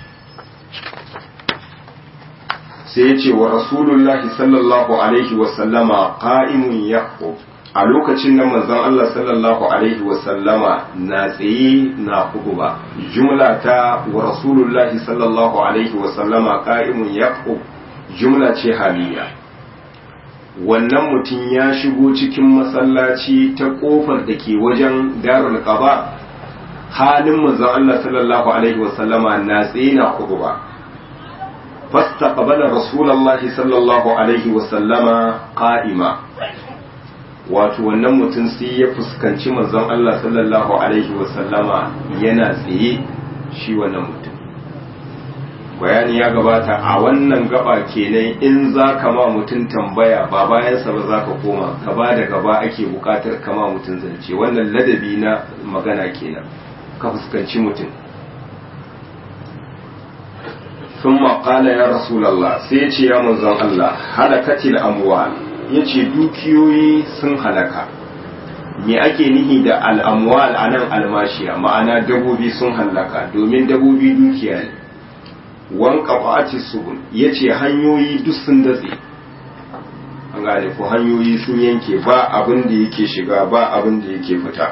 sai ya ce wa Rasulullahi sallallahu alaihi wasallama qa'imun yaqub, a lokacin nan manzon Allah sallallahu alaihi wasallama na tsaye na huduba. jumla ta wa Rasulullahi sallallahu alaihi wasallama qa'imun yaqub jumla ce haliya. wannan mutum ya shigo cikin masallaci ta kofar da ke wajen Darul Qaba, halin manzon Allah sallallahu alaihi wasallama na tsaye na huduba. fastaqbala Rasulullahi sallallahu alaihi wasallama qa'ima, wato wannan mutum sai ya fuskanci manzon Allah sallallahu alaihi wasallama yana tsaye shi wannan mutum. bayani ya gabata a wannan gaba kenan in za ka ma mutum tambaya ba bayansa ba za ka koma gaba da gaba ake bukatar kama mutum zance. wannan ladabi na magana kenan, ka fuskanci mutum. sun maƙala ya rasulallah, sai ya ce ya manzon Allah, halakatil amwal, ya ce dukiyoyi sun halaka. me ake nihi da al'amwal a nan almashiya, ma'ana dabobi sun halaka, domin dabobi dukiya ne. wanka ba'ati subul, ya ce hanyoyi duk sun datse. an gane ko hanyoyi sun yanke, ba abin da yake shiga ba abin da yake fita.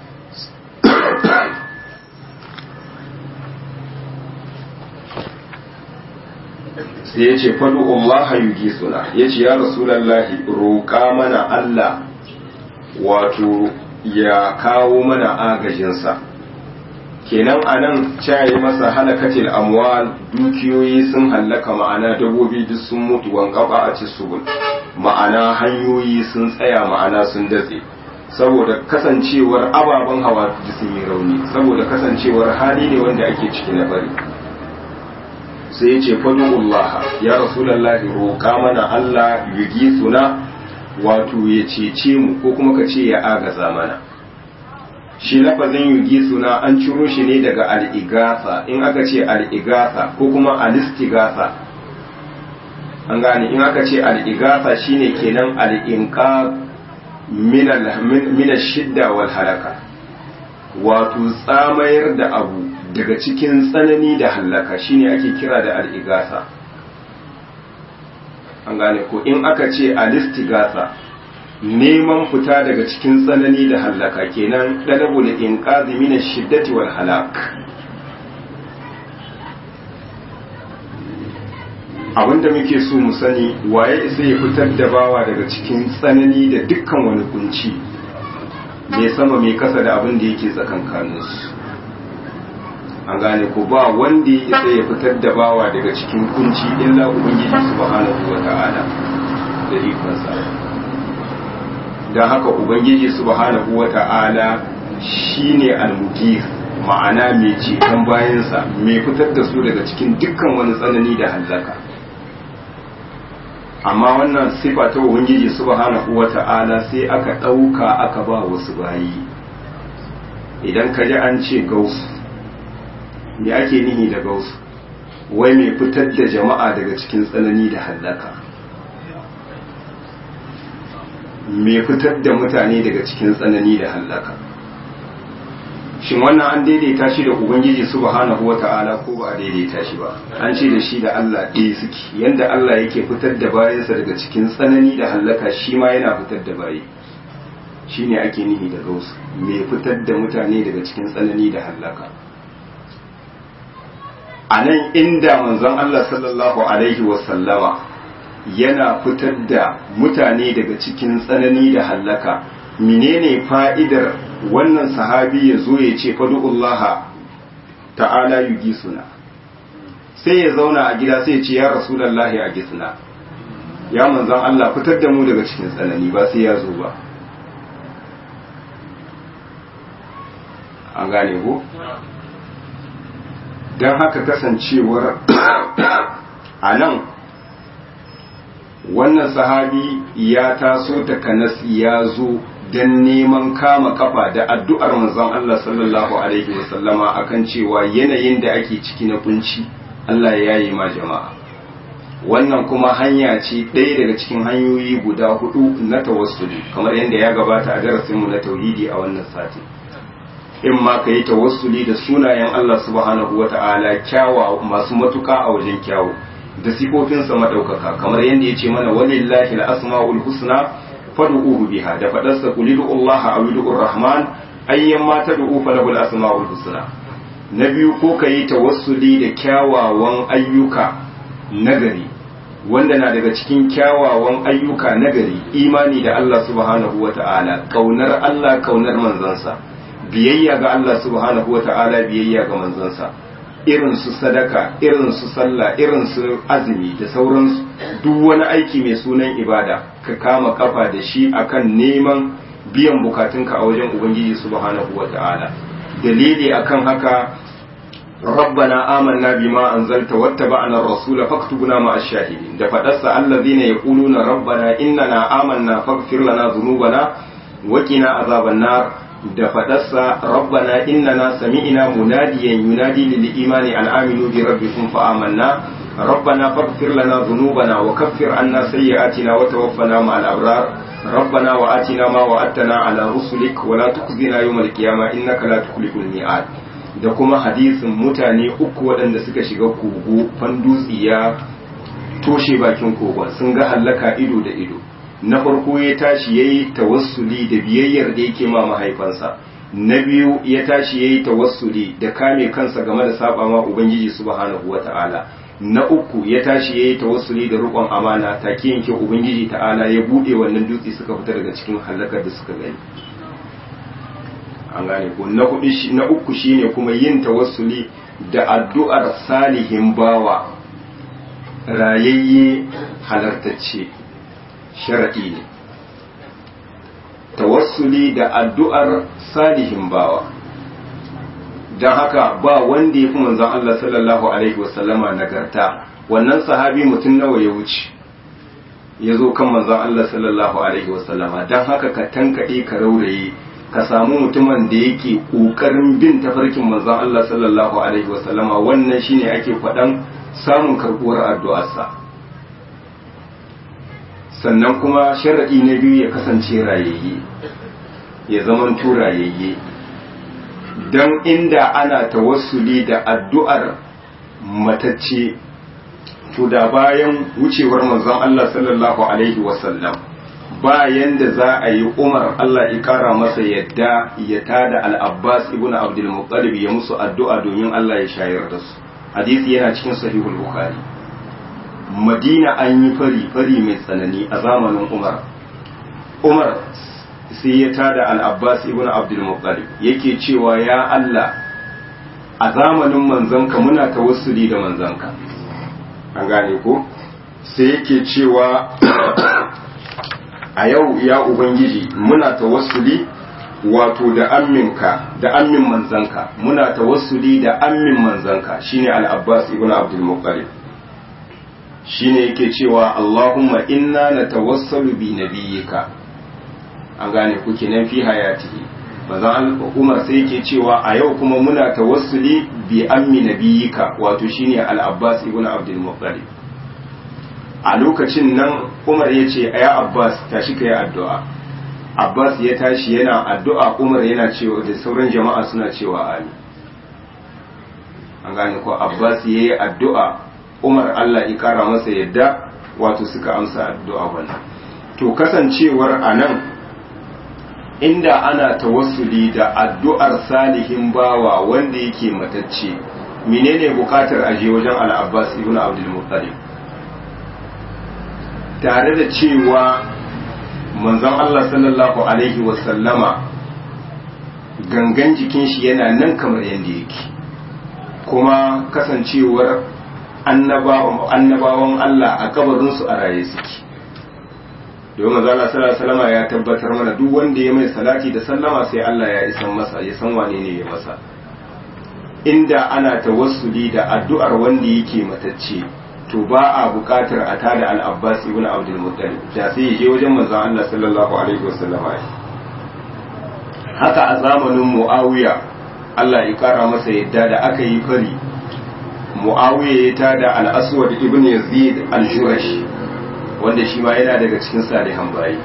sai ya ce faɗu Allah yugi suna, ya ce ya rasulallahi roƙa mana Allah wato ya kawo mana agajinsa. kenan anan caye masa halakatil amwal, dukiyoyi sun hallaka, ma'ana dabobi duk sun mutu, wanqaba a subul, ma'ana hanyoyi sun tsaya, ma'ana sun datse, saboda kasancewar ababen hawa sun yi rauni, saboda kasancewar hali ne wanda ake ciki na bari. sai ya ce fadu'ullaha ya rasulallahi roƙa mana Allah yugi suna, wato ya cece mu, ko kuma ka ce ya agaza mana. shi lafazin yugi suna an ciro shi ne daga al'igasa. in aka ce al'igasa ko kuma alistigasa, an gane, in aka ce al'igasa shine kenan al'inqa min shidda wal halaka, wato tsamayar da abu daga cikin tsanani da hallaka, shine ake kira da al'igasa. an gane ko in aka ce alistigasa, neman fita daga cikin tsanani da hallaka, kenan dalabul inqazi min ash-shiddati wal halak. abinda muke so mu sani waye sai ya fitar da bawa daga cikin tsanani da dukkan wani kunci mai sama mai kasa da abin da yake tsakankaninsu. An gane ko ba wanda ya sai ya fitar da bawa daga cikin kunci illa ubangiji subhanahu wata'ala da ikonsa. don haka ubangiji subhanahu wata'ala shine al-mujir, ma'ana mai ceton bayansa, mai fitar da su daga cikin dukkan wani tsanani da hallaka. Amma wannan sifa ta ubangiji subhanahu wata'ala sai aka ɗauka aka ba wasu bayi. Idan ka ji an ce gausu, me ake nihi da gausu? Wai mai fitar da jama'a daga cikin tsanani da hallaka, mai fitar da mutane daga cikin tsanani da hallaka. Shin wannan an daidaita shi da ubangiji subhanahu wata'ala ko ba a daidaita shi ba? An ce da shi da Allah ɗaya suke, yanda Allah yake fitar da bayansa daga cikin tsanani da hallaka, shi ma yana fitar da bayi. Shi ne ake nihi da gausu, mai fitar da mutane daga cikin tsanani da hallaka. A nan inda manzon Allah sallallahu alaihi wasallama yana fitar da mutane daga cikin tsanani da hallaka, menene fa'idar wannan sahabi ya zo ya ce fadu'ullaha ta'ala yugisuna, sai ya zauna a gida sai ya ce ya rasulallahi a gisna, ya manzon Allah fitar da mu daga cikin tsanani, ba sai ya zo ba. An gane ku? Don haka kasancewar a nan wannan sahabi ya taso takanas ya zo don neman kama kafa da addu'ar manzon Allah sallallahu Alaihi wasallama akan cewa yanayin da ake ciki na kunci Allah ya yi ma jama'a. Wannan kuma hanya ce ɗaya daga cikin hanyoyi guda 4 na tawassuli, kamar yadda ya gabata a darasinmu na tauhidi a wannan sati. In ma ka yi tawassuli da sunayen Allah subhanahu wa ta'ala kyawa masu matuka a wajen kyawu da sifofinsa maɗaukaka, kamar yadda ya ce mana walillahi al-asma'ul husna fad'uhu biha, da faɗarsa qul ud'ullaha aw ud'ur rahman ayyan ma tad'u falahu al-asma'ul husna. Na biyu, ko ka yi tawassuli da kyawawan ayyuka nagari, wanda na daga cikin kyawawan ayyuka nagari imani da Allah subhanahu wa ta'ala, kaunar Allah, kaunar manzansa, biyayya ga Allah subhanahu wa ta'ala, biyayya ga manzansa, irin su sadaka, irin su sallah, irin su azumi da sauransu. Duk wani aiki mai sunan ibada ka kama kafa da shi akan neman biyan bukatunka a wajen ubangiji subhanahu wa ta'ala. Dalili akan haka, rabbana amanna bima anzalta wattaba'na ar-rasula faktubna ma'ash shahidin, da fadarsa allazina yaquluna rabbana innana amanna faghfir lana dhunubana wa qina azaban nar, da fadarsa rabbana innana sami'na munadiyan yunadi lil imani an aminu bi rabbikum fa amanna rabbana faghfir lana dhunubana wa kaffir anna sayyi'atina wa tawaffana ma'al abrar rabbana wa atina ma wa'adtana ala rusulik wa la tukhzina yawmal qiyamah innaka la tukhliful mi'ad. Da kuma hadisin mutane 3 waɗanda suka shiga kogo, fandutsi ya toshe bakin kogon, sun ga hallaka ido da ido. Na farko ya tashi ya yi tawassuli da biyayyar da yake ma mahaifansa. Na biyu ya tashi ya yi tawassuli da kame kansa game da saba ma Ubangiji subhanahu wa ta'ala. Na uku ya tashi ya yi tawassuli da riƙon amana, take yanke Ubangiji ta'ala ya buɗe wannan dutse suka fita daga cikin halakar da suka gani. An gane ko. Na uku shine kuma yin tawassuli da addu'ar salihin bawa rayayye halartacce. Sharaɗi ne tawassuli da addu'ar salihin bawa. Don haka ba wanda ya fi manzon Allah sallallahu alaihi wasallama nagarta. Wannan sahabi mutum nawa ya wuce ya zo kan manzon Allah sallallahu alaihi wasallama. Don haka ka tankaɗe ka rauraye, ka samu mutumin da yake ƙoƙarin bin tafarkin manzon Allah sallallahu alaihi wasallama, wannan shine ake faɗan samun karɓuwar addu'arsa. Sannan kuma sharaɗi na biyu ya kasance rayayye, ya zamanto rayayye. Don inda ana tawassuli da addu'ar matacce, to da bayan wucewar manzon Allah sallallahu alaihi wasallam, bayan da za a yi Umar Allah ya kara masa yadda ya tada al-Abbas ibn Abdul Muttalib ya musu addu'a domin Allah ya shayar da su. Hadisi yana cikin sahihul Bukhari. madina an yi fari mai tsanani a zamanin umar sai ya tada al-abbas ibn abdul muttalib yake cewa ya Allah a zamanin manzanka muna tawassuli da manzanka an gane ko sai yake cewa a yau ya ubangiji muna tawassuli wato da amminka da ammin manzanka muna tawassuli da ammin manzanka shine al-abbas ibn abdul muttalib shine yake cewa Allahumma inna natawassalu bi nabiyyika an gane ku kenan fi hayatihi bazan Umar sai yake cewa a yau kuma muna tawassuli bi ammi nabiyyika wato shine al-Abbas ibn Abdul Muttalib a lokacin nan Umar yace ya Abbas tashi kai addu'a Abbas ya tashi yana addu'a Umar yana cewa da sauran jama'a suna cewa amin an gane ko Abbas yayi addu'a Umar Allah ya kara masa yadda wato suka amsa addu'a wannan to kasancewar anan inda ana tawassuli da addu'ar salihin bawa wanda yake matacce menene bukatar aje wajen al-Abbas ibn Abdul Muttalib tare da cewa manzon Allah sallallahu alaihi wasallama gangan jikin shi yana nan kamar yanda yake kuma kasancewar annabawan Allah a kabarinsu a raye suke domin manzo Allah sallallahu alaihi ya tabbatar mana duk wanda ya mai salati da sallama sai Allah ya isan masa ya san wane ne ya masa inda ana tawassuli da addu'ar wanda yake matacce to ba a buƙatar a tada al-Abbas ibn Abdul Muttalib da sai je wajen manzo Allah sallallahu alaihi wasallama haka a zamanin Muawiya Allah ya kara masa yadda da aka yi fari Muawiya ya tada al-Aswad ibn Yazid al-Jurashi wanda shi ma yana daga cikin salihan bayi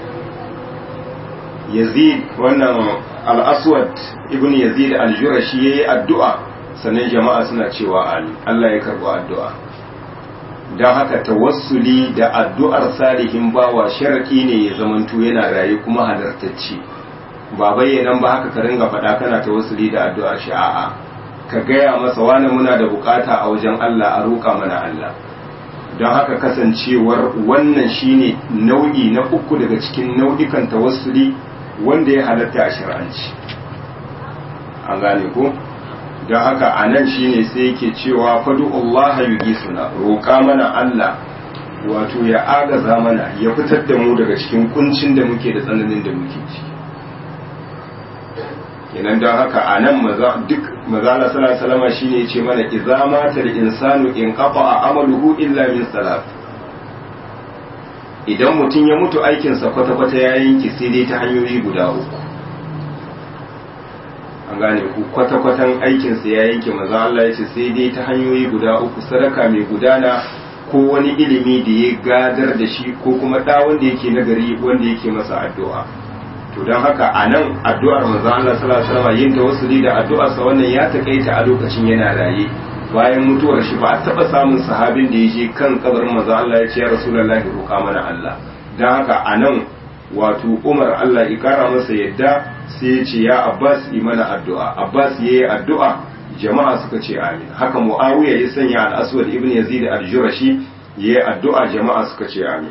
Yazid wannan al-Aswad ibn Yazid al-Jurashi yayi addu'a sannan jama'a suna cewa amin Allah ya karɓi addu'a dan haka tawassuli da addu'ar salihin bawa sharaki ne ya zamanto yana raye kuma halartacce ba bayyanan ba haka ka ringa faɗa kana tawassuli da addu'ar shi a'a ka gaya masa wani muna da bukata a wajen Allah a roƙa mana Allah don haka kasancewar wannan shine nau'i na uku daga cikin nau'ikan tawassuli wanda ya halatta a shar'anci an gane ko don haka a nan shine sai yake cewa fadu Allah yugisuna roƙa mana Allah wato ya agaza mana ya fitar da mu daga cikin kuncin da muke da tsananin da muke ciki kenan don haka a nan duk mazala salama shi ne ce mana iza mata da insanu in kafa a amaluhu illa min salat idan mutum ya mutu aikinsa kwata-kwata ya yanki sai dai ta hanyoyi guda uku an gane ku kwata-kwatan aikinsa ya yanki maza Allah ya ce sai dai ta hanyoyi guda uku sadaka mai gudana ko wani ilimi da ya gadar da shi ko kuma ɗa wanda yake nagari wanda yake masa addu'a to don haka a nan addu'ar manzo Allah sallallahu alaihi wasallam yin tawassuli da addu'arsa wannan ya takaita a lokacin yana raye bayan mutuwar shi ba a taba samun sahabin da yaje kan kabarin manzo Allah ya ce ya rasulullahi roƙa mana Allah don haka a nan wato Umar Allah ya kara masa yadda sai ya ce ya Abbas yi mana addu'a Abbas yayi addu'a jama'a suka ce amin haka Muawiya ya sanya al-Aswad ibn Yazid al-Jurashi yayi addu'a jama'a suka ce amin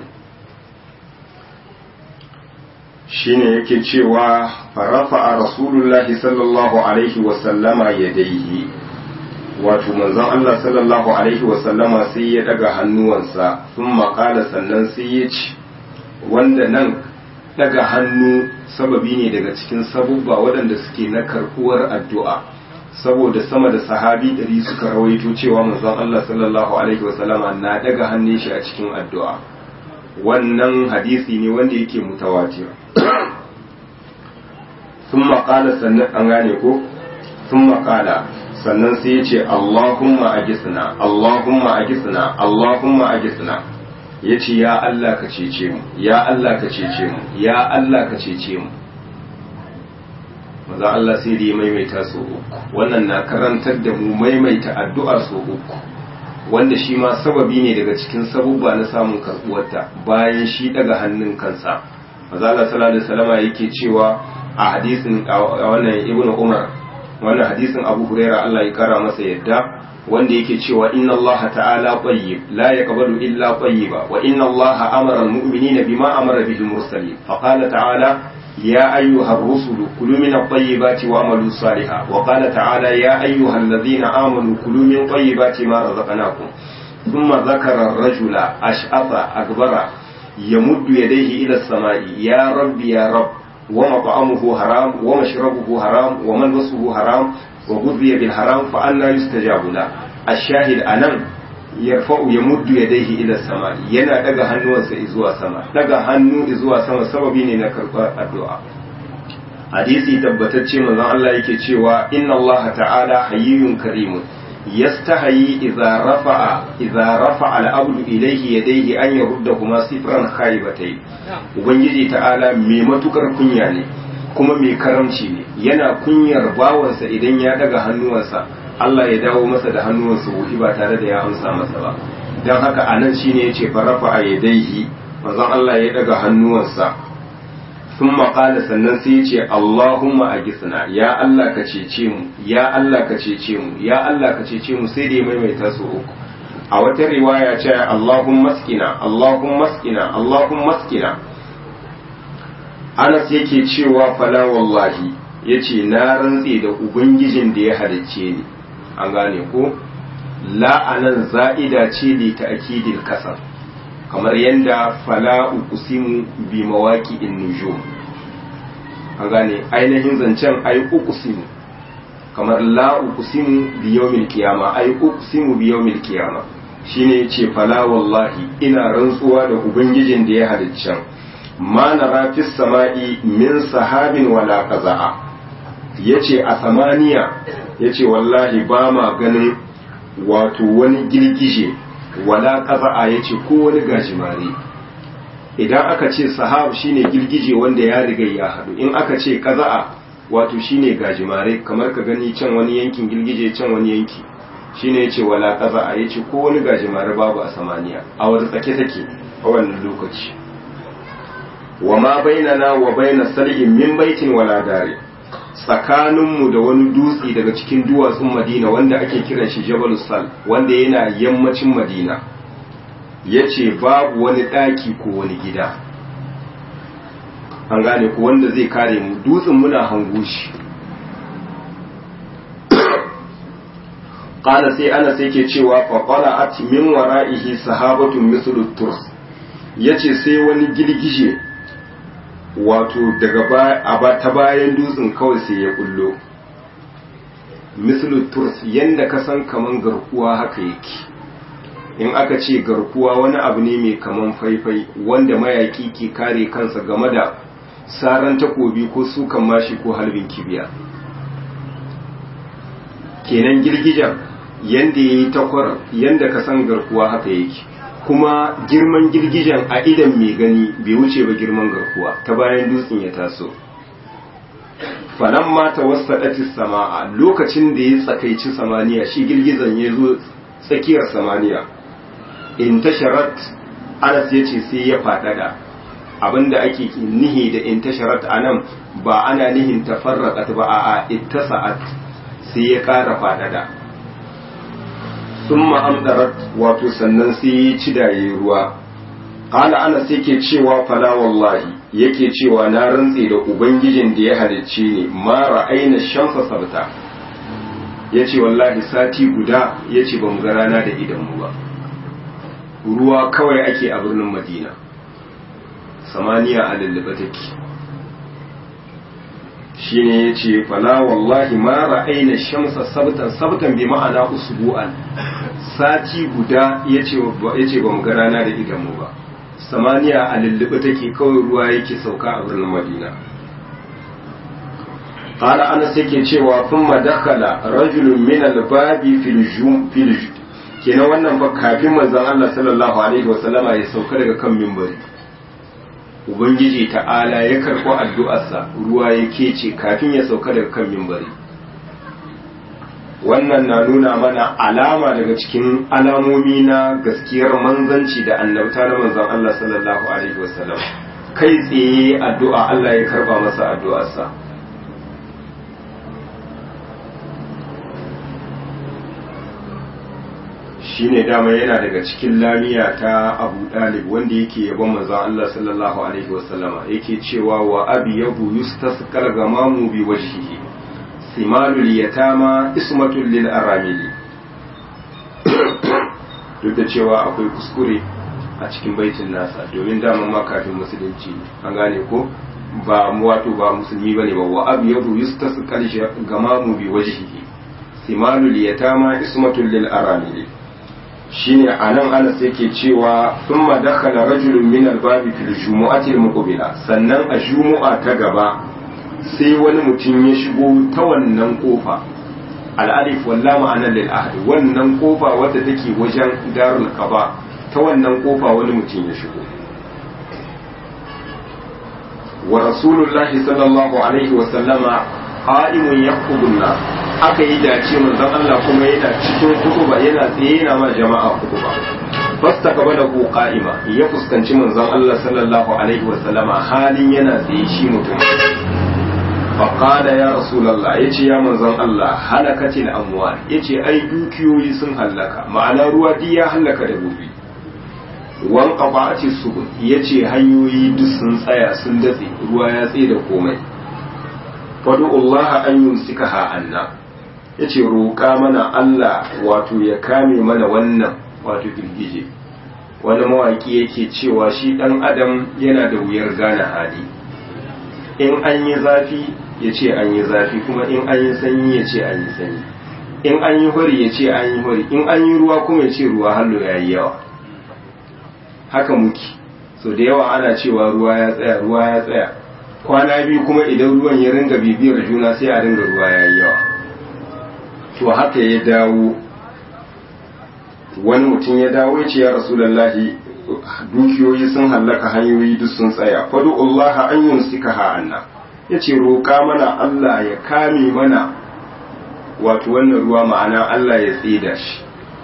shine yake cewa farafa a rasulullahi sallallahu alaihi wasallama yadaihi wato manzon Allah sallallahu alaihi wasallama sai ya daga hannuwansa sun makala sannan sai ya ci wanda nan daga hannu sababi ne daga cikin sabubba waɗanda suke na karɓuwar addu'a saboda sama da sahabi 100 suka rawaito cewa manzon Allah sallallahu alaihi wasallama na daga hannun shi a cikin addu'a wannan hadisi ne wanda yake mutawatir sun maƙala sannan an gane ko sun maƙala sannan sai ya ce Allahumma agisna Allahumma agisna Allahumma agisna ya ce ya Allah ka cece mu ya Allah ka cece mu ya Allah ka cece mu maza Allah sai da ya maimaita so uku wannan na karantar da mu maimaita addu'a so uku wanda shi ma sababi ne daga cikin sabubba na samun karbuwarta bayan shi daga hannun kansa maza Allah sallallahu alaihi wasallam yake cewa a hadisin wannan ibnu Umar wannan hadisin Abu Huraira Allah ya kara masa yadda wanda yake cewa inna Allah ta'ala tayyib la yaqbalu illa tayyiba wa inna Allah amara al-mu'minina bima amara bihi al-mursalin fa qala ta'ala ya ayyuha ar-rusulu kulu min at-tayyibati wa'malu salihan wa qala ta'ala ya ayyuha alladhina amanu kulu min tayyibati ma razaqnakum thumma dhakara ar-rajula ash'atha akbara yamuddu yadayhi ila as-sama'i ya rabbi ya rabb wa mat'amuhu haram wa mashrabuhu haram wa malbasuhu haram وغذي بالحرام فأنا يستجاب له الشاهد أنم يرفع يمد يديه إلى السماء ينا دغ هنوانsa izuwa sama daga hannu izuwa sama sababi ne na karɓar addu'a hadisi tabbatacce manzon Allah yake cewa inna Allah ta'ala hayyun karimun yastahi idza rafa'a al-abdu ilayhi yadayhi an yaruddahuma sifran khaybatay ubangiji ta'ala mai matukar kunya ne kuma mai karamci ne yana kunyar bawansa idan ya daga hannuwansa Allah ya dawo masa da hannuwansa wuhi ba tare da ya amsa masa ba don haka anan shine yace farafa a yadaihi manzon Allah ya daga hannuwansa sun maƙala sannan sai yace Allahumma agisna ya Allah ka cece mu ya Allah ka cece mu ya Allah ka cece mu sai da ya maimaita su uku a wata riwaya ce Allahumma askina Allahumma askina Allahumma askina Anas yake cewa fala wallahi yace na rantse da ubangijin da ya halicce ni an gane ko la'anan za'ida ce li ta'kidil kasar kamar yanda fala uqsimu bi mawaqi'in nujum an gane ainihin zancen ay uqsimu kamar la uqsimu bi yawmil qiyama ay uqsimu bi yawmil qiyama shine yace fala wallahi ina rantsuwa da ubangijin da ya halicce ma nara fis sama'i min sahabin wala qaza'a yace a samaniya yace wallahi ba ma ganin wato wani girgije wala qaza'a yace ko wani gajimare idan aka ce sahab shine girgije wanda ya riga ya hadu in aka ce qaza'a wato shine gajimare kamar ka gani can wani yankin girgije can wani yanki shine yace wala qaza'a yace ko wani gajimare babu a samaniya a wani tsake take a wannan lokaci wa ma bainana wa baina sal'in min baitin wala dare tsakaninmu da wani dutse daga cikin duwatsun Madina wanda ake kiran shi Jabalus Sal wanda yana yammacin Madina yace babu wani daki ko wani gida an gane ku wanda zai kare mu dutsen muna hango shi qala sai ana sai ke cewa fa qala'at min wara'ihi sahabatun mislu turs yace sai wani girgije wato daga ta bayan dutsen kawai sai ya kullo mislu turs yanda ka san kaman garkuwa haka yake in aka ce garkuwa wani abu ne mai kaman faifai wanda mayaki ke kare kansa game da saran takobi ko sukan mashi ko halbin kibiya kenan girgijan yanda yayi takwar yanda ka san garkuwa haka yake kuma girman girgijen a idan mai gani bai wuce ba girman garkuwa ta bayan dutsen ya taso falamma tawassadati samaa lokacin da ya tsakaici samaniya shi girgizan ya zo tsakiyar samaniya intasharat Anas yace sai ya fadada abinda ake nihi da intasharat anan ba ana nihin tafarraqat ba a ittasa'at sai ya ƙara fadada summa amdarat wato sannan sai ya ci daye ruwa qala Anas yake cewa fala wallahi yake cewa na rantse da ubangijin da ya halicce ni ma ra'ayna shamsa sabta yace wallahi sati guda yace bamu ga rana da idan mu ba ruwa kawai ake a birnin Madina samaniya a lullube take shine yace fala wallahi ma ra'ayna shamsa sabtan bi ma'ana usbu'an sati guda yace bamu ga rana da idan mu ba samaniya a lullube take kawai ruwa yake sauka a birnin Madina qala Anas yake cewa thumma dakala rajulun min al-babi fil kenan wannan ba kafin manzon Allah sallallahu alaihi wasallama ya sauka daga kan minbari ubangiji ta'ala ya karɓo addu'arsa ruwa ya kece kafin ya sauka daga kan minbari wannan na nuna mana alama daga cikin alamomi na gaskiyar manzanci da annabta na manzon Allah sallallahu alaihi wasallam kai tsaye addu'a Allah ya karba masa addu'arsa shine dama yana daga cikin lamiya ta Abu Dalib wanda yake yabon manzon Allah sallallahu alaihi wasallama yake cewa wa abi yabu yustasqal gamamu bi wajhihi simalul yatama ismatul lil aramili. Duk da cewa akwai kuskure a cikin baitin nasa domin dama ma kafin musulunci an gane ko ba wato ba musulmi bane ba wa abi yabu yustasqal gamamu bi wajhihi simalul yatama ismatul lil aramili. shine anan Anas yake cewa thumma dakhala rajulun min al-babi fil jumu'ati al-muqbila, sannan a jumu'a ta gaba sai wani mutum ya shigo ta wannan kofa al-alif walla ma'ana lil ahd, wannan kofa wadda take wajen darul qaba, ta wannan kofa wani mutum ya shigo. wa rasulullahi sallallahu alaihi wa sallama qa'imun yaqubun nas, aka yi dace manzon Allah kuma yana cikin kutuba yana tsaye yana ma jama'a kutuba. Fasta gaba da ku qa'ima, ya fuskanci manzon Allah sallallahu alaihi wa sallama halin yana tsaye shi mutum. Fa qala ya rasulullah, yace ya manzon Allah, halakatil amwal, yace ai dukiyoyi sun halaka, ma'ana ruwa duk ya halaka da gobe. Wan qafa'ati subul, yace hanyoyi duk sun tsaya sun datse, ruwa ya tsaye da komai. fadu'ullaha an yumsikaha anna, yace roƙa mana Allah wato ya kame mana wannan wato girgije. Wani mawaki yake cewa shi dan adam yana da wuyar gane hali, in an yi zafi yace an yi zafi, kuma in an yi sanyi yace an yi sanyi, in an yi hori yace an yi hori, in an yi ruwa kuma yace ruwa hallo yayi yawa. Haka muke so da yawa ana cewa ruwa ya tsaya, ruwa ya tsaya, kwana biyu kuma idan ruwan ya ringa bibiyar juna sai a ringa ruwa ya yi yawa. To haka ya dawo, wani mutum ya dawo ya ce ya rasulallahi dukiyoyi sun hallaka hanyoyi duk sun tsaya, fadu'ullaha an yumsikaha anna, ya ce roƙa mana Allah ya kame mana wato wannan ruwa, ma'ana Allah ya tsida shi.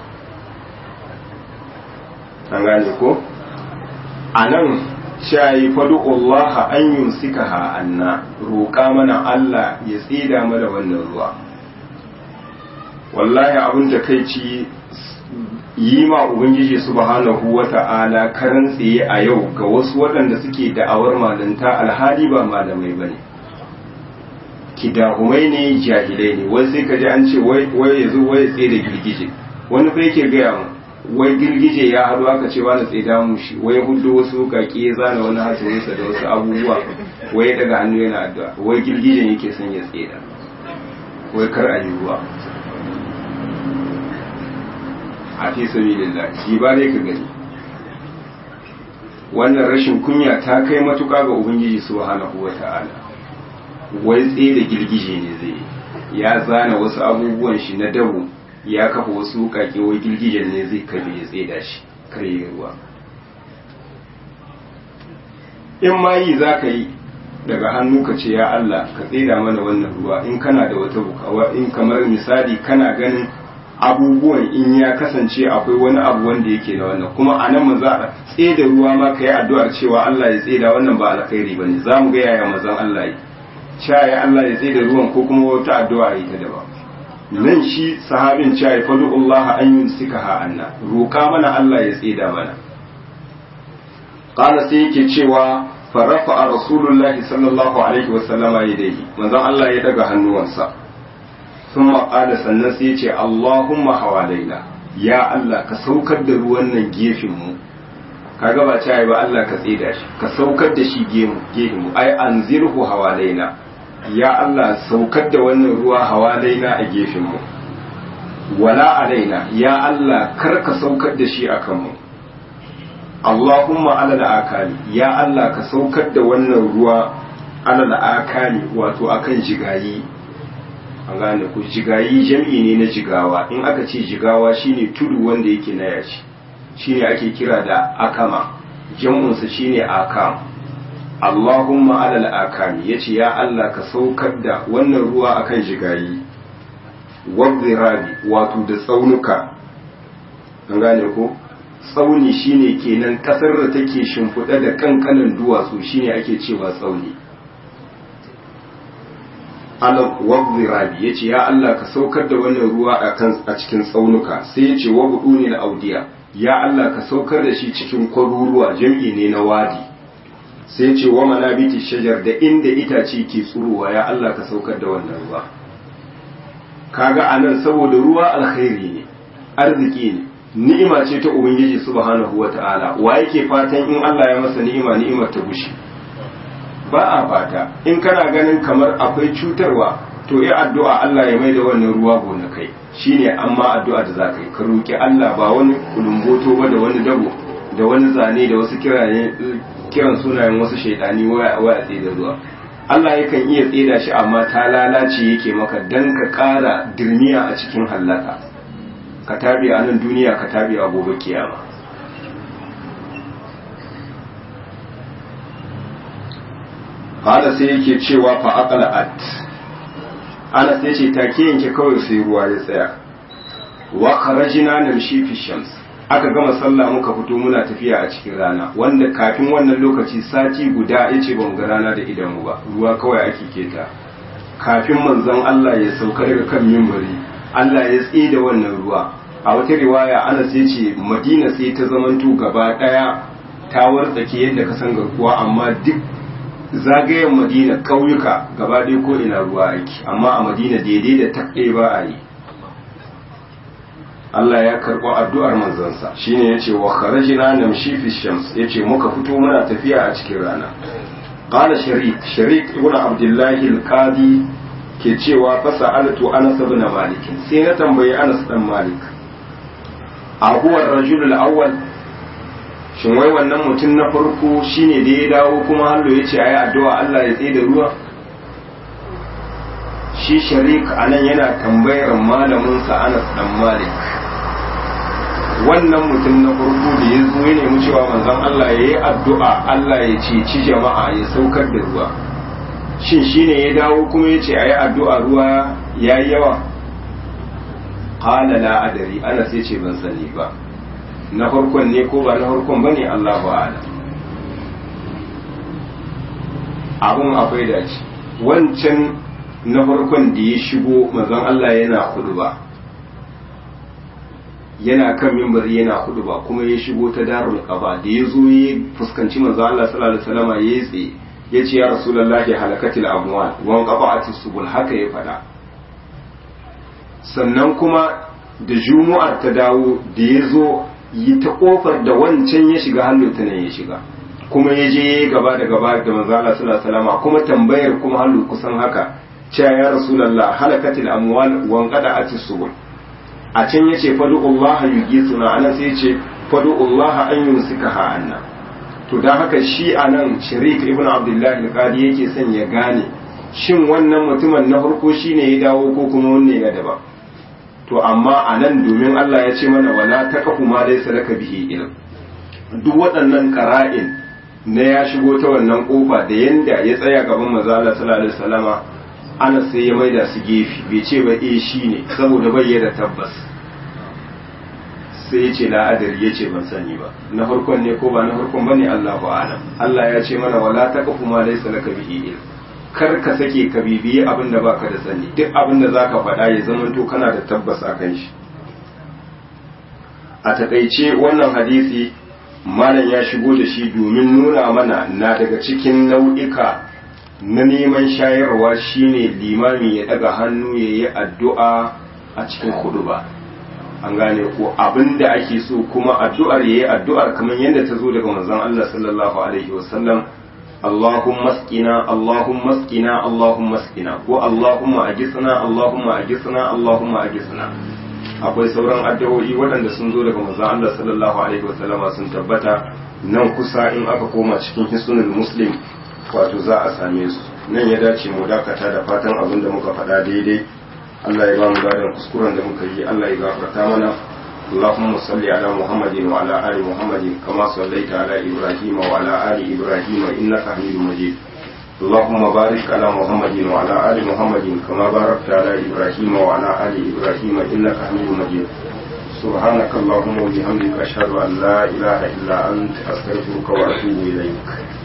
An gane ko? A nan shayi fadu'ullaha an yumsikaha anna, roƙa mana Allah ya tsida mana wannan ruwa. Wallahi abin da kai ci yi ma Ubangiji subhanahu wata'ala karan tsaye a yau ga wasu waɗanda suke da'awar malanta alhali ba malamai bane, kidahumai ne, jahilai ne. Wai sai ka ji an ce wai yazo wai tsaye da girgije, wani fa yake gaya mu wai girgije ya haɗu aka ce wani tsaida mu shi, wai hudu wasu kaki ya zana wani haturinsa da wasu abubuwa, wai ya daga hannu yana addu'a, wai girgijen yake son ya tsaida, wai kar a yi ruwa. A fi sabilillah, shi ba dai ka gani wannan rashin kunya ta kai matuƙa ga Ubangiji subhanahu wata'ala. Wai tsaye da girgije ne zai, ya zana wasu abubuwan shi na dabo, ya kafa wasu wukake, wai girgijen ne zai kabe ya tseda shi kar yi ruwa. In ma yi za ka yi daga hannu ka ce ya Allah ka tseda mana wannan ruwa, in kana da wata bukawa, in kamar misali kana ganin abubuwan in ya kasance akwai wani abu wanda yake da wannan, kuma a nan maza a tseda ruwa ma ka yi addu'ar cewa Allah ya tseda, wannan ba alkhairi ba ne. Za mu ga yaya mazan Allah yi, cewa ya Allah ya tseda ruwan ko kuma wata addu'a yi ta daban. Nan shi sahabin cewa ya faɗi Allah an yumsikaha anna, roƙa mana Allah ya tseda mana. Ƙala sai yake cewa farafa a Rasulullahi sallallahu alaihi wasallama ya dai, manzon Allah ya daga hannuwansa. Sun maƙala sannan sai ya ce Allahumma hawalaina, ya Allah ka saukar da ruwan nan gefenmu. Ka gaba cewa ba Allah ka tseda shi, ka saukar da shi gefenmu, ai anzirhu hawalaina. Ya Allah saukar da wannan ruwa hawalaina a gefenmu, wala alaina, ya Allah kar ka saukar da shi a kanmu. Allahumma ala akali, ya Allah ka saukar da wannan ruwa ala akali, wato akan jigayi. An gane ku, jigayi jam'i ne na jigawa. In aka ce jigawa shine tudu wanda yake na yashi, shine ake kira da akama, jam'unsa shine akam. Allahumma alal akami, yace ya Allah ka saukar da wannan ruwa akan jigayi. Wadzirabi, wato da tsaunuka. An gane ko? Tsauni shine kenan kasar da take shimfiɗa da kankanin duwatsu, shine ake cewa tsauni. al-wabdirabi yace ya Allah ka saukar da wannan ruwa a cikin tsaunuka. Sai yace wa buduni al-audiya, ya Allah ka saukar da shi cikin kwaruruwa, jam'i ne na wadi. Sai yace wa manabiti shajar, da inda itace ke tsurowa, ya Allah ka saukar da wannan ruwa. Kaga anan saboda ruwa alkhairi ne, arziki ne, ni'ima ce ta ubangiji subhanahu wata'ala. Wa yake fatan in Allah ya masa ni'imar ta gushi? Ba a fata. In kana ganin kamar akwai cutarwa, to ya addu'a Allah ya maida wannan ruwa gonakai, shine amma addu'a da za ka yi, ka roki Allah, ba wani kulumboto ba da wani dabo da wani zane da wasu kiran sunayen wasu shaidani waya a tsaye da ruwa. Allah yakan iya tseda shi, amma ta lalace yake maka dan ka ƙara dirmiya a cikin hallaka, ka tabi a nan duniya, ka tabi a gobe kiyama. Hada sai yake cewa fa aqla'at, ana sai ce take yanke kawai sai ruwa ya tsaya. Wa kharajna namshi fi shams, aka gama sallah muka fito muna tafiya a cikin rana, wanda kafin wannan lokaci sati guda yace ba mu ga rana da idanmu ba, ruwa kawai ake keta. Kafin manzon Allah ya sauka daga kan minbari, Allah ya tsaye da wannan ruwa. A wata riwaya ana sai ce Madina sai ta zamanto gaba daya ta wartsake yadda ka san garkuwa, amma duk zagayen Madina kauyuka gaba ɗaya ko ina ruwa aiki, amma a Madina daidai da takɗe ba a yi. Allah ya karɓo addu'ar manzansa, shine yace wa kharajna namshi fi shams, yace muka fito muna tafiya a cikin rana. Qala Sharik ibn Abdullah al-Qadi ke cewa fa sa'altu Anas ibn Malik, sai na tambayi Anas dan Malik, a huwa ar-rajul al-awwal, shin wai wannan mutum na farko shine da ya dawo kuma hallo yace ayi addu'a Allah ya tsaye da ruwa? Shi Sharik anan yana tambayar malamin sa Anas dan Malik, wannan mutum na farko da ya zo ya nemi cewa manzon Allah ya yi addu'a Allah ya ceci jama'a ya saukar da ruwa, shin shine ya dawo kuma ya ce a yi addu'a ruwa ya yi yawa? Qala la adari, ana sai ce ban sani ba, na farkon ne ko ba na farkon ba ne, Allahu a'lam. Abun akwai dace, wancan na farkon da ya shigo manzon Allah yana huduba, yana kan mimbari yana huduba, kuma ya shigo ta darul qaba, da ya zo ya fuskanci manzon Allah sallallahu alaihi wasallam ya tsaye ya ce ya rasulullahi halakatil amwal wa qata'atis subul, haka ya faɗa. Sannan kuma da jumu'ar ta dawo, da ya zo yi ta kofar da wancan ya shiga hannu ta nan ya shiga, kuma ya je gaba da gaba da manzo Allah sallallahu alaihi wasallam, kuma tambayar kuma hannu kusan haka, cewa ya rasulullah halakatil amwal wa qada'atis subul. A can yace fadu'ullaha yughithuna, anan sai yace fadu'ullaha an yumsikaha anna. To dan haka shi anan Sharik ibn Abdullah al-Qadi yake son ya gane shin wannan mutumin na farko shine ya dawo ko kuma wanne na daban. To amma anan domin Allah ya ce mana wala taqfu ma laysa laka bihi ilm, duk waɗannan qara'in na ya shigo ta wannan kofa da yanda ya tsaya gaban manzo Allah sallallahu alaihi wasallama, ana sai ya maida su gefe, bai ce ba shine, saboda bai da tabbas. Sai ya ce la'adari, ya ce ban sani ba, na farkon ne ko ba na farkon bane, Allahu a'lam. Allah ya ce mana wala taqfu ma laysa laka bihi ilm, kar ka sake ka bibiye abin da baka da sani, duk abin da zaka faɗa ya zama to kana da tabbas akan shi. A takaice wannan hadisi malam ya shigo da shi domin nuna mana na daga cikin nau'ika na neman shayarwa shine limami ya daga hannu ya yi addu'a a cikin huduba. An gane ko abinda ake so, kuma addu'ar ya yi addu'ar kamar yadda ta zo daga manzon Allah sallallahu alaihi wasallam, Allahumma asqina Allahumma asqina Allahumma asqina, ko Allahumma ajisna Allahumma ajisna Allahumma ajisna. Akwai sauran addu'o'i waɗanda sun zo daga manzon Allah sallallahu alaihi wasallama sun tabbata, nan kusa in aka koma cikin Hisnul Muslim wato za a same su. Nan ya dace mu dakata, da fatan abin da muka faɗa daidai Allah ya ba mu gadan kuskuren da muka yi, Allah ya gafarta mana. اللهم صل على محمد وعلى آل محمد كما صليت على إبراهيم وعلى آل إبراهيم إنك حميد مجيد. اللهم بارك على محمد وعلى آل محمد كما باركت على إبراهيم وعلى آل إبراهيم إنك حميد مجيد. سبحانك اللهم وبحمدك أشهد أن لا إله إلا أنت أستغفرك وأتوب إليك.